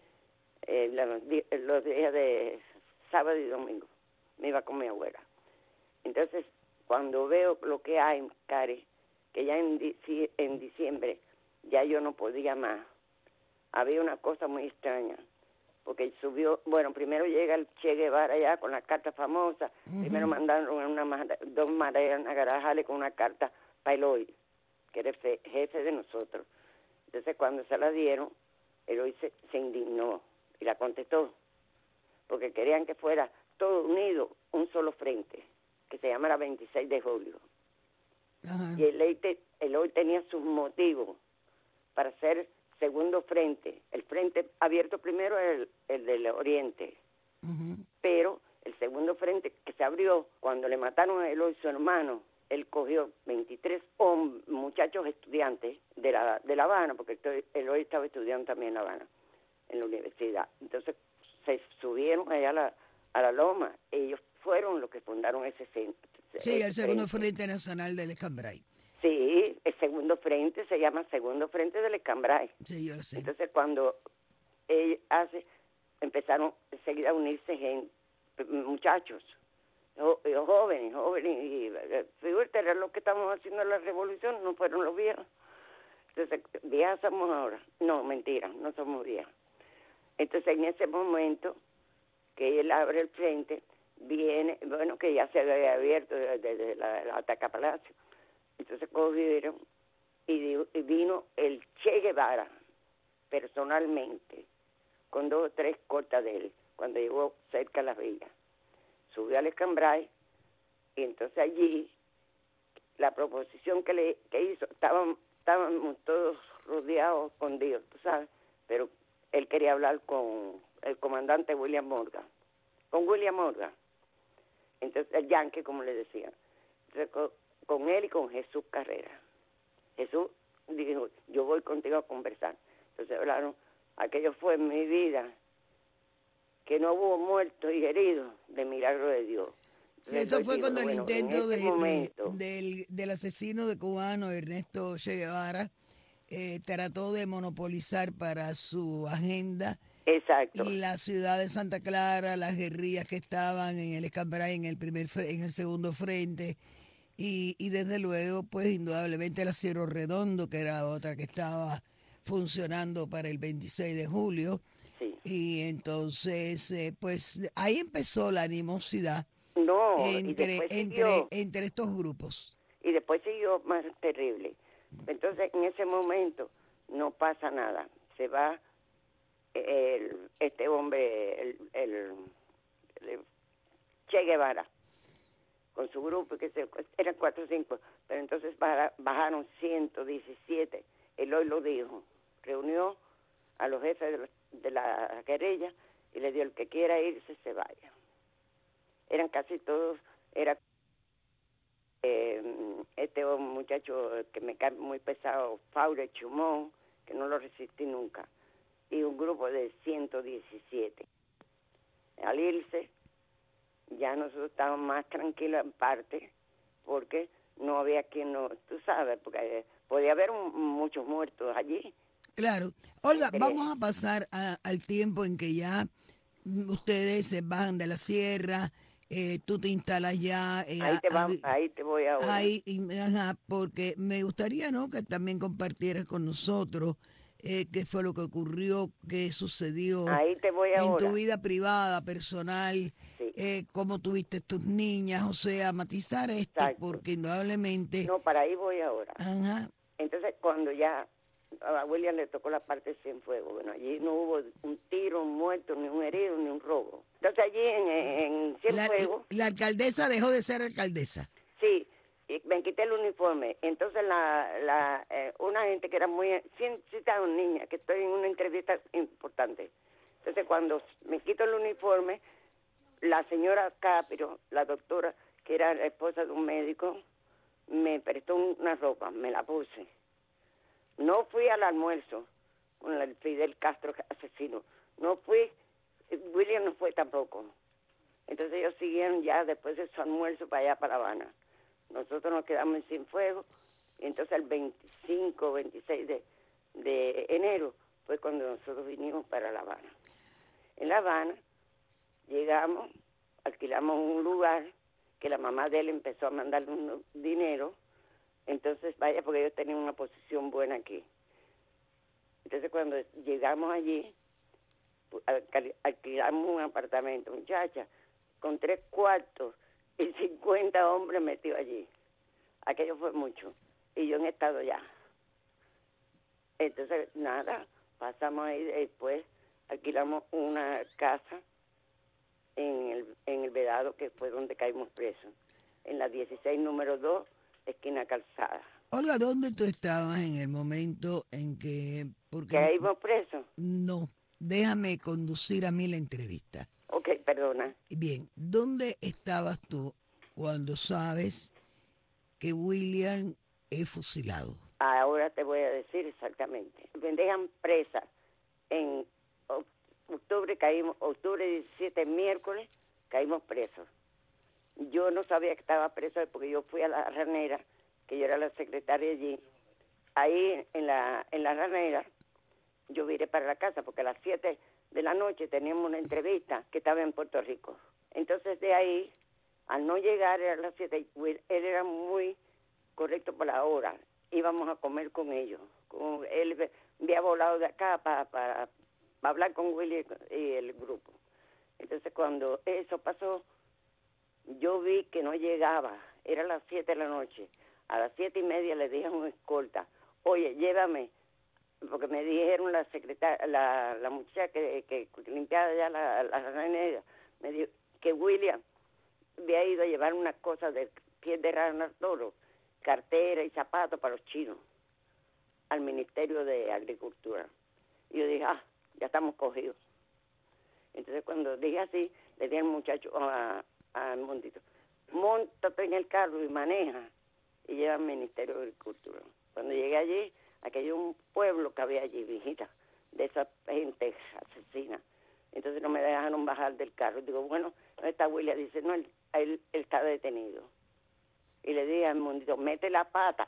[SPEAKER 9] eh, los, los días de sábado y domingo, me iba con mi abuela. Entonces, cuando veo lo que hay, Cari, que ya en, en diciembre ya yo no podía más, había una cosa muy extraña, porque subió, bueno, primero llega el Che Guevara allá con la carta famosa, uh-huh. Primero mandaron una, dos maderas a Garajale con una carta para Eloy, que era el jefe de nosotros. Entonces cuando se la dieron, Eloy se, se indignó y la contestó, porque querían que fuera todo unido, un solo frente, que se llamara veintiséis de julio. Uh-huh. Y Eloy, te, Eloy tenía sus motivos para ser segundo frente. El frente abierto primero era el, el del oriente, uh-huh. Pero el segundo frente que se abrió cuando le mataron a Eloy, su hermano, él cogió veintitrés hom- muchachos estudiantes de La, de La Habana, porque estoy, Eloy estaba estudiando también en La Habana, en la universidad. Entonces se subieron allá a la, a la loma. Ellos fueron los que fundaron ese centro.
[SPEAKER 3] Sí, ese el segundo frente. frente nacional del Escambray.
[SPEAKER 9] Sí, el segundo frente se llama Segundo Frente del Escambray.
[SPEAKER 3] Sí, yo lo sé.
[SPEAKER 9] Entonces cuando él hace, empezaron enseguida a unirse gente, muchachos, jóvenes, jóvenes, y fíjate, era lo que estamos haciendo en la revolución, no fueron los viejos. Entonces, viejas somos ahora. No, mentira, no somos viejas. Entonces, en ese momento que él abre el frente, viene, bueno, que ya se había abierto desde, desde la, la Ataca Palacio. Entonces cogieron y, y vino el Che Guevara personalmente, con dos o tres cortas de él, cuando llegó cerca a Las Villas. Subió al Escambray y entonces allí la proposición que le que hizo, estaban, estábamos todos rodeados, escondidos, tú sabes, pero él quería hablar con el comandante William Morgan, con William Morgan, entonces el Yankee, como le decían. Entonces, con, con él y con Jesús Carrera. Jesús dijo, yo voy contigo a conversar. Entonces hablaron, aquello fue en mi vida, que no hubo muertos y heridos, de milagro de Dios.
[SPEAKER 3] Sí, esto fue cuando bueno, el intento de, momento, de, del, del asesino de cubano Ernesto Che Guevara eh, trató de monopolizar para su agenda.
[SPEAKER 9] Exacto.
[SPEAKER 3] La ciudad de Santa Clara, las guerrillas que estaban en el Escambray, en el primer, en el segundo frente, y, y desde luego, pues indudablemente la Cerro Redondo, que era otra que estaba funcionando para el veintiséis de julio.
[SPEAKER 9] Sí.
[SPEAKER 3] Y entonces, eh, pues ahí empezó la animosidad
[SPEAKER 9] no,
[SPEAKER 3] entre, entre, entre estos grupos.
[SPEAKER 9] Y después siguió más terrible. Entonces, en ese momento no pasa nada. Se va el, este hombre, el, el, el Che Guevara, con su grupo, que se, eran cuatro o cinco, pero entonces bajaron ciento diecisiete. Eloy lo dijo, reunió a los jefes de, los, de la guerrilla y le dio, el que quiera irse, se vaya. Eran casi todos, era eh, este muchacho que me cae muy pesado, Faure Chumón, que no lo resistí nunca, y un grupo de ciento diecisiete. Al irse, ya nosotros estábamos más tranquilos en parte, porque no había quien no, tú sabes, porque podía haber un, muchos muertos allí.
[SPEAKER 3] Claro. Olga, vamos a pasar a, al tiempo en que ya ustedes se bajan de la sierra, eh, tú te instalas ya. Eh,
[SPEAKER 9] ahí, te
[SPEAKER 3] a,
[SPEAKER 9] va,
[SPEAKER 3] a,
[SPEAKER 9] ahí te voy ahora.
[SPEAKER 3] Ahí, ajá, porque me gustaría, ¿no?, que también compartieras con nosotros eh, qué fue lo que ocurrió, qué sucedió
[SPEAKER 9] ahí te voy
[SPEAKER 3] en
[SPEAKER 9] ahora.
[SPEAKER 3] tu vida privada, personal,
[SPEAKER 9] sí.
[SPEAKER 3] eh, cómo tuviste tus niñas, o sea, matizar esto. Exacto. Porque indudablemente...
[SPEAKER 9] No, para ahí voy ahora.
[SPEAKER 3] Ajá.
[SPEAKER 9] Entonces, cuando ya a William le tocó la parte sin fuego, bueno, allí no hubo un tiro, un muerto, ni un herido, ni un robo. Entonces allí en, en Cienfuegos...
[SPEAKER 3] La, la alcaldesa dejó de ser alcaldesa.
[SPEAKER 9] Sí, y me quité el uniforme. Entonces la, la eh, una gente que era muy... Cita una niña, que estoy en una entrevista importante. Entonces cuando me quito el uniforme, la señora Capiro, la doctora, que era la esposa de un médico, me prestó una ropa, me la puse. No fui al almuerzo con el Fidel Castro asesino. No fui, William no fue tampoco. Entonces ellos siguieron ya después de su almuerzo para allá, para La Habana. Nosotros nos quedamos en Cienfuegos, y entonces el veinticinco, veintiséis de, de enero fue cuando nosotros vinimos para La Habana. En La Habana llegamos, alquilamos un lugar que la mamá de él empezó a mandarle un dinero. Entonces, vaya, porque ellos tenían una posición buena aquí. Entonces, cuando llegamos allí, alquilamos un apartamento, muchacha, con tres cuartos y cincuenta hombres metidos allí. Aquello fue mucho. Y yo en estado ya. Entonces, nada, pasamos ahí, después alquilamos una casa en el, en el Vedado, que fue donde caímos presos, en la dieciséis número dos, esquina Calzada.
[SPEAKER 3] Olga, ¿dónde tú estabas en el momento en que... Porque
[SPEAKER 9] ¿Que íbamos presos?
[SPEAKER 3] No, déjame conducir a mí la entrevista.
[SPEAKER 9] Ok, perdona.
[SPEAKER 3] Bien, ¿dónde estabas tú cuando sabes que William es fusilado?
[SPEAKER 9] Ahora te voy a decir exactamente. Me dejan presa en octubre, caímos, octubre diecisiete, miércoles, caímos presos. Yo no sabía que estaba preso porque yo fui a la ranera, que yo era la secretaria allí. Ahí en la en la ranera yo viré para la casa porque a las siete de la noche teníamos una entrevista que estaba en Puerto Rico. Entonces de ahí, al no llegar a las siete, él era muy correcto por la hora. Íbamos a comer con ellos. Con, él había volado de acá para, para, para hablar con Willy y el grupo. Entonces cuando eso pasó, yo vi que no llegaba, era las siete de la noche. A las siete y media le dije a un escolta, oye, llévame, porque me dijeron la secretaria, la, la muchacha que, que limpiaba ya la, la ranera, me dijo que William había ido a llevar unas cosas de piel de rana toro, cartera y zapatos para los chinos, al Ministerio de Agricultura. Y yo dije, ah, ya estamos cogidos. Entonces cuando dije así, le dije al muchacho, a al Mondito, móntate en el carro y maneja y lleva al Ministerio de Agricultura. Cuando llegué allí, aquello un pueblo que había allí, viejita, de esa gente asesina. Entonces no me dejaron bajar del carro. Digo, bueno, ¿dónde está William? Dice, no, él, él, él está detenido. Y le dije al Mondito, mete la pata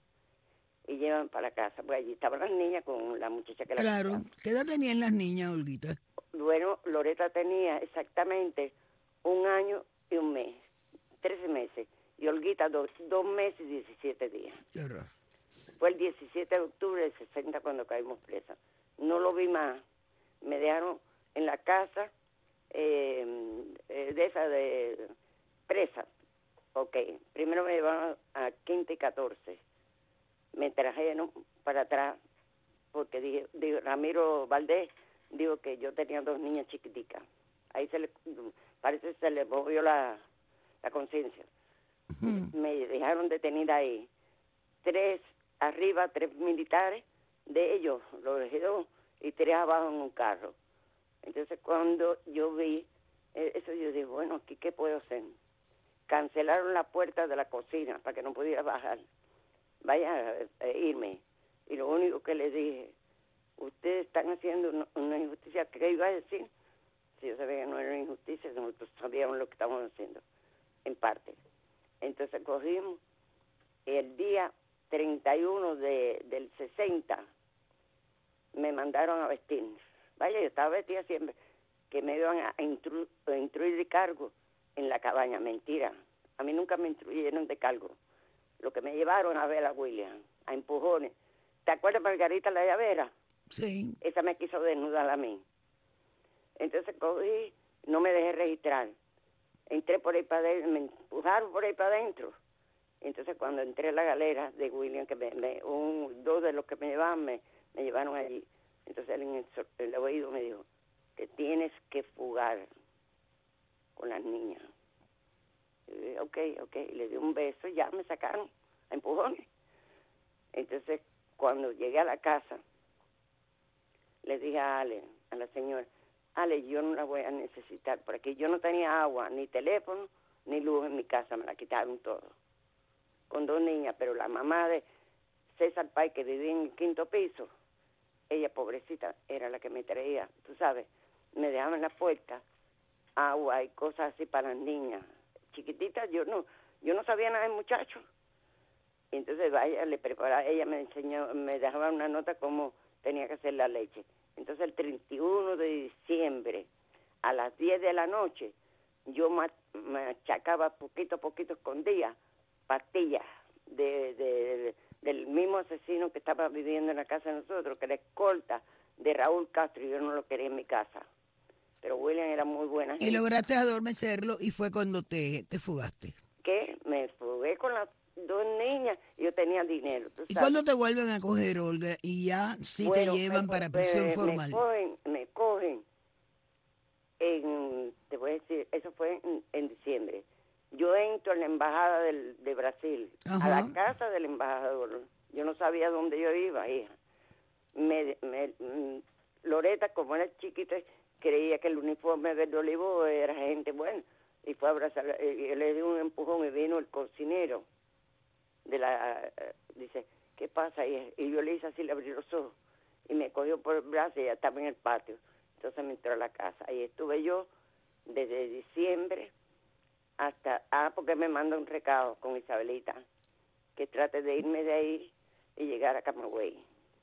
[SPEAKER 9] y llevan para casa. Pues allí estaban las niñas con la muchacha que la...
[SPEAKER 3] Claro, ¿qué edad tenían las niñas, Olguita?
[SPEAKER 9] Bueno, Loreta tenía exactamente un año y un mes, trece meses. Y Olguita dos, dos meses y diecisiete días.
[SPEAKER 3] Qué horror.
[SPEAKER 9] Fue el diecisiete de octubre del sesenta cuando caímos presas. No lo vi más. Me dejaron en la casa eh, de esa de presa. Ok, primero me llevaron a Quinta y catorce. Me trajeron para atrás porque dije, dije, Ramiro Valdés dijo que yo tenía dos niñas chiquiticas. Ahí se le, parece que se le movió la, la conciencia. Uh-huh. Me dejaron detenida ahí. Tres arriba, tres militares, de ellos, los regidores, y tres abajo en un carro. Entonces cuando yo vi eso, yo dije, bueno, ¿aquí qué puedo hacer? Cancelaron la puerta de la cocina para que no pudiera bajar. Vaya a eh, irme. Y lo único que le dije, ustedes están haciendo una, una injusticia. ¿Qué iba a decir? Si yo sabía que no era una injusticia, nosotros sabíamos lo que estábamos haciendo, en parte. Entonces cogimos el día treinta y uno de, del sesenta, me mandaron a vestir. Vaya, yo estaba vestida siempre, que me iban a, intru, a instruir de cargo en la cabaña. Mentira, a mí nunca me instruyeron de cargo. Lo que me llevaron a ver a William, a empujones. ¿Te acuerdas Margarita la llavera?
[SPEAKER 3] Sí.
[SPEAKER 9] Esa me quiso desnudar a mí. Entonces cogí, no me dejé registrar. Entré por ahí para adentro, me empujaron por ahí para adentro. Entonces cuando entré a la galera de William, que me, me, un, dos de los que me llevaban, me, me llevaron allí. Entonces él en el, el oído me dijo, que tienes que fugar con las niñas. Y yo dije, ok, ok. Y le di un beso y ya me sacaron a empujones. Entonces cuando llegué a la casa, le dije a Ale, a la señora, Ale, yo no la voy a necesitar, porque yo no tenía agua, ni teléfono, ni luz en mi casa, me la quitaron todo. Con dos niñas, pero la mamá de César Pay, que vivía en el quinto piso, ella, pobrecita, era la que me traía, tú sabes, me dejaba en la puerta agua y cosas así para las niñas. Chiquititas, yo no, yo no sabía nada de muchachos. Entonces, vaya, le preparaba, ella me enseñó, me dejaba una nota cómo tenía que hacer la leche. Entonces el treinta y uno de diciembre a las diez de la noche yo machacaba poquito a poquito, escondía pastillas de, de, de, del mismo asesino que estaba viviendo en la casa de nosotros, que era escolta de Raúl Castro, y yo no lo quería en mi casa. Pero William era muy buena gente.
[SPEAKER 3] Y lograste adormecerlo y fue cuando te, te fugaste.
[SPEAKER 9] ¿Qué? Me fugué con las dos niñas y yo tenía dinero. ¿Tú
[SPEAKER 3] ¿Y
[SPEAKER 9] sabes?
[SPEAKER 3] cuándo te vuelven a coger, Olga? Y ya sí
[SPEAKER 9] bueno,
[SPEAKER 3] te llevan
[SPEAKER 9] me,
[SPEAKER 3] para
[SPEAKER 9] me,
[SPEAKER 3] prisión
[SPEAKER 9] me
[SPEAKER 3] formal.
[SPEAKER 9] Cogen, me cogen en, te voy a decir, eso fue en, en diciembre. Yo entro en la embajada del, de Brasil,
[SPEAKER 3] Ajá.
[SPEAKER 9] a la casa del embajador. Yo no sabía dónde yo iba, hija. Me, me, Loreta, como era chiquita, creía que el uniforme verde olivo era gente buena. Y fue a abrazar, y le di un empujón y vino el cocinero de la, dice, ¿qué pasa? Y, y yo le hice así, le abrí los ojos y me cogió por el brazo y ya estaba en el patio. Entonces me entró a la casa. Ahí estuve yo desde diciembre hasta, ah, porque me manda un recado con Isabelita, que trate de irme de ahí y llegar a Camagüey.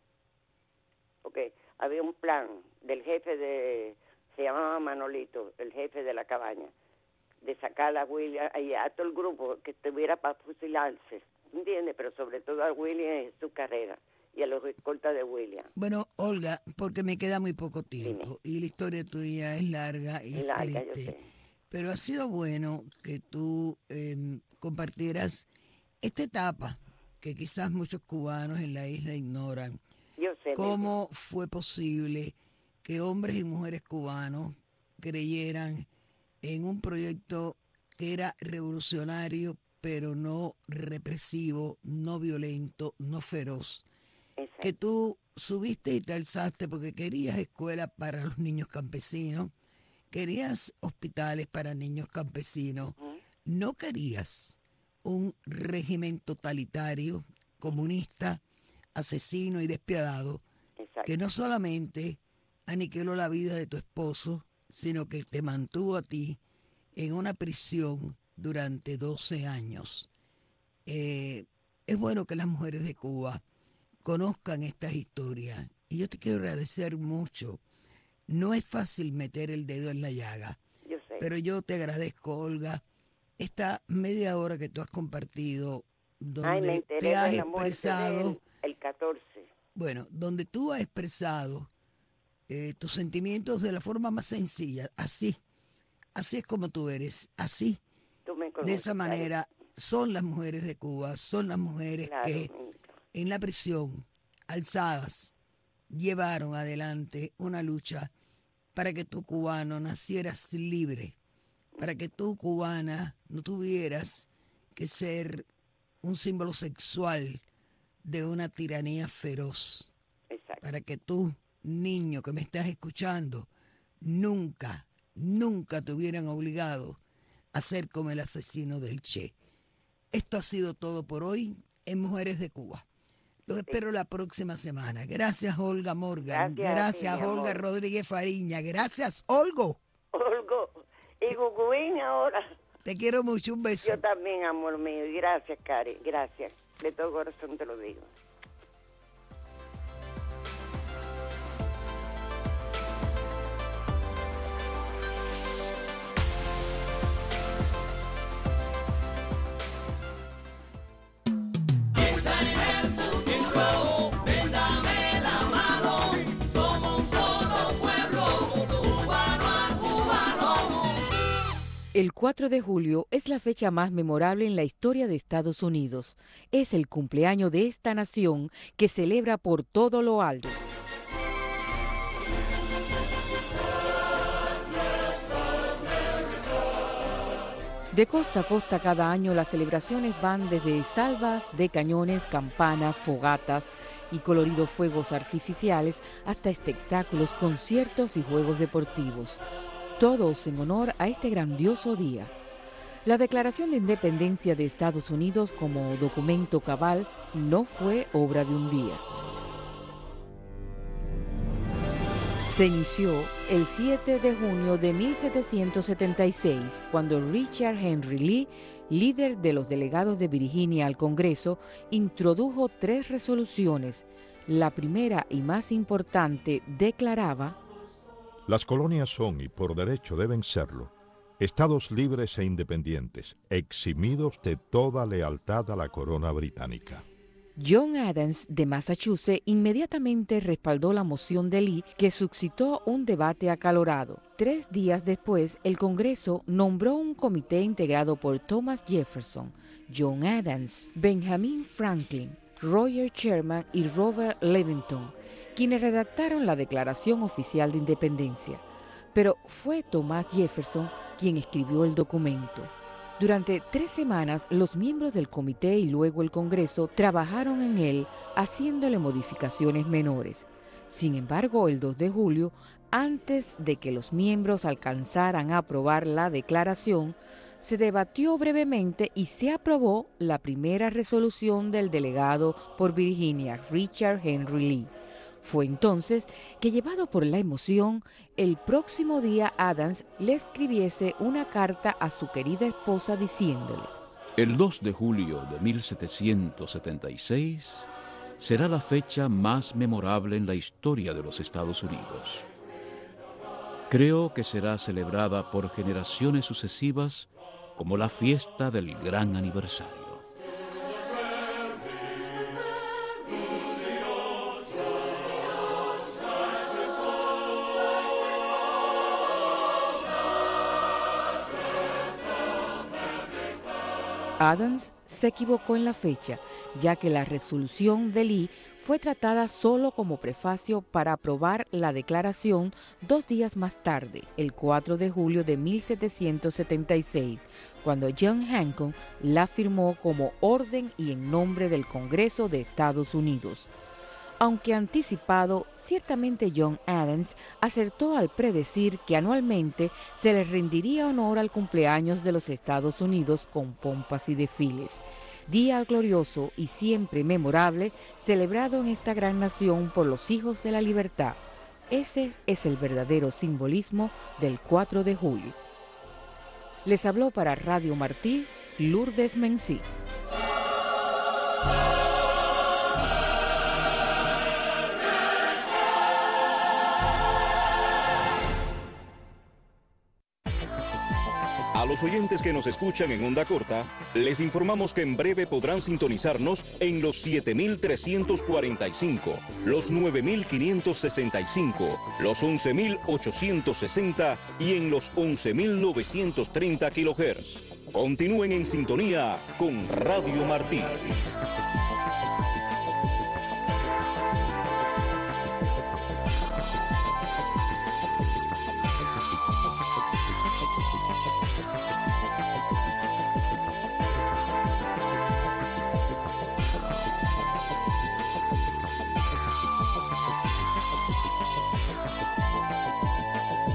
[SPEAKER 9] Porque había un plan del jefe de, se llamaba Manolito, el jefe de la cabaña, de sacar a William y a todo el grupo que estuviera para fusilarse, ¿entiendes? Pero sobre todo a William en su carrera y a los escoltas de William.
[SPEAKER 3] Bueno, Olga, porque me queda muy poco tiempo. Dime. Y la historia tuya es larga y
[SPEAKER 9] larga,
[SPEAKER 3] triste.
[SPEAKER 9] yo sé.
[SPEAKER 3] Pero ha sido bueno que tú eh, compartieras esta etapa que quizás muchos cubanos en la isla ignoran.
[SPEAKER 9] Yo sé.
[SPEAKER 3] ¿Cómo fue posible que hombres y mujeres cubanos creyeran en un proyecto que era revolucionario, pero no represivo, no violento, no feroz? Exacto. Que tú subiste y te alzaste porque querías escuelas para los niños campesinos, querías hospitales para niños campesinos, uh-huh. No querías un régimen totalitario, comunista, asesino y despiadado, exacto, que no solamente aniquiló la vida de tu esposo, sino que te mantuvo a ti en una prisión durante doce años. Eh, es bueno que las mujeres de Cuba conozcan estas historias. Y yo te quiero agradecer mucho. No es fácil meter el dedo en la llaga.
[SPEAKER 9] Yo sé.
[SPEAKER 3] Pero yo te agradezco, Olga, esta media hora que tú has compartido, donde
[SPEAKER 9] Ay, me enteré
[SPEAKER 3] te has
[SPEAKER 9] de la muerte
[SPEAKER 3] expresado,
[SPEAKER 9] de él, el catorce.
[SPEAKER 3] Bueno, donde tú has expresado eh, tus sentimientos de la forma más sencilla, así, así es como tú eres, así,
[SPEAKER 9] tú me conoces,
[SPEAKER 3] de esa manera, claro. Son las mujeres de Cuba, son las mujeres
[SPEAKER 9] claro,
[SPEAKER 3] que en la prisión, alzadas, llevaron adelante una lucha para que tú, cubano, nacieras libre, para que tú, cubana, no tuvieras que ser un símbolo sexual de una tiranía feroz.
[SPEAKER 9] Exacto.
[SPEAKER 3] Para que tú, niño que me estás escuchando, nunca, nunca te hubieran obligado a ser como el asesino del Che. Esto ha sido todo por hoy en Mujeres de Cuba. Los espero la próxima semana. Gracias, Olga Morgan.
[SPEAKER 9] Gracias,
[SPEAKER 3] Gracias
[SPEAKER 9] a ti, mi
[SPEAKER 3] Olga
[SPEAKER 9] amor.
[SPEAKER 3] Rodríguez Fariña. Gracias, Olgo.
[SPEAKER 9] Olgo. Y Guguín ahora.
[SPEAKER 3] Te quiero mucho. Un beso.
[SPEAKER 9] Yo también, amor mío. Y gracias, Cari. Gracias. De todo corazón te lo digo.
[SPEAKER 10] El cuatro de julio es la fecha más memorable en la historia de Estados Unidos. Es el cumpleaños de esta nación que celebra por todo lo alto. De costa a costa cada año las celebraciones van desde salvas de cañones, campanas, fogatas y coloridos fuegos artificiales hasta espectáculos, conciertos y juegos deportivos. Todos en honor a este grandioso día. La Declaración de Independencia de Estados Unidos como documento cabal no fue obra de un día. Se inició el siete de junio de mil setecientos setenta y seis, cuando Richard Henry Lee, líder de los delegados de Virginia al Congreso, introdujo tres resoluciones. La primera y más importante declaraba:
[SPEAKER 11] las colonias son, y por derecho deben serlo, estados libres e independientes, eximidos de toda lealtad a la corona británica.
[SPEAKER 10] John Adams, de Massachusetts, inmediatamente respaldó la moción de Lee, que suscitó un debate acalorado. Tres días después, el Congreso nombró un comité integrado por Thomas Jefferson, John Adams, Benjamin Franklin, Roger Sherman y Robert Livingston, quienes redactaron la Declaración Oficial de Independencia. Pero fue Thomas Jefferson quien escribió el documento. Durante tres semanas, los miembros del comité y luego el Congreso trabajaron en él, haciéndole modificaciones menores. Sin embargo, el dos de julio, antes de que los miembros alcanzaran a aprobar la declaración, se debatió brevemente y se aprobó la primera resolución del delegado por Virginia, Richard Henry Lee. Fue entonces que, llevado por la emoción, el próximo día Adams le escribiese una carta a su querida esposa diciéndole:
[SPEAKER 12] el dos de julio de mil setecientos setenta y seis será la fecha más memorable en la historia de los Estados Unidos. Creo que será celebrada por generaciones sucesivas como la fiesta del gran aniversario.
[SPEAKER 10] Adams se equivocó en la fecha, ya que la resolución de Lee fue tratada solo como prefacio para aprobar la declaración dos días más tarde, el cuatro de julio de mil setecientos setenta y seis, cuando John Hancock la firmó como orden y en nombre del Congreso de Estados Unidos. Aunque anticipado, ciertamente John Adams acertó al predecir que anualmente se le rendiría honor al cumpleaños de los Estados Unidos con pompas y desfiles. Día glorioso y siempre memorable, celebrado en esta gran nación por los hijos de la libertad. Ese es el verdadero simbolismo del cuatro de julio. Les habló para Radio Martí, Lourdes Mencí.
[SPEAKER 2] A los oyentes que nos escuchan en onda corta, les informamos que en breve podrán sintonizarnos en los siete mil trescientos cuarenta y cinco, los nueve mil quinientos sesenta y cinco, los once mil ochocientos sesenta y en los once mil novecientos treinta kilohertz. Continúen en sintonía con Radio Martí.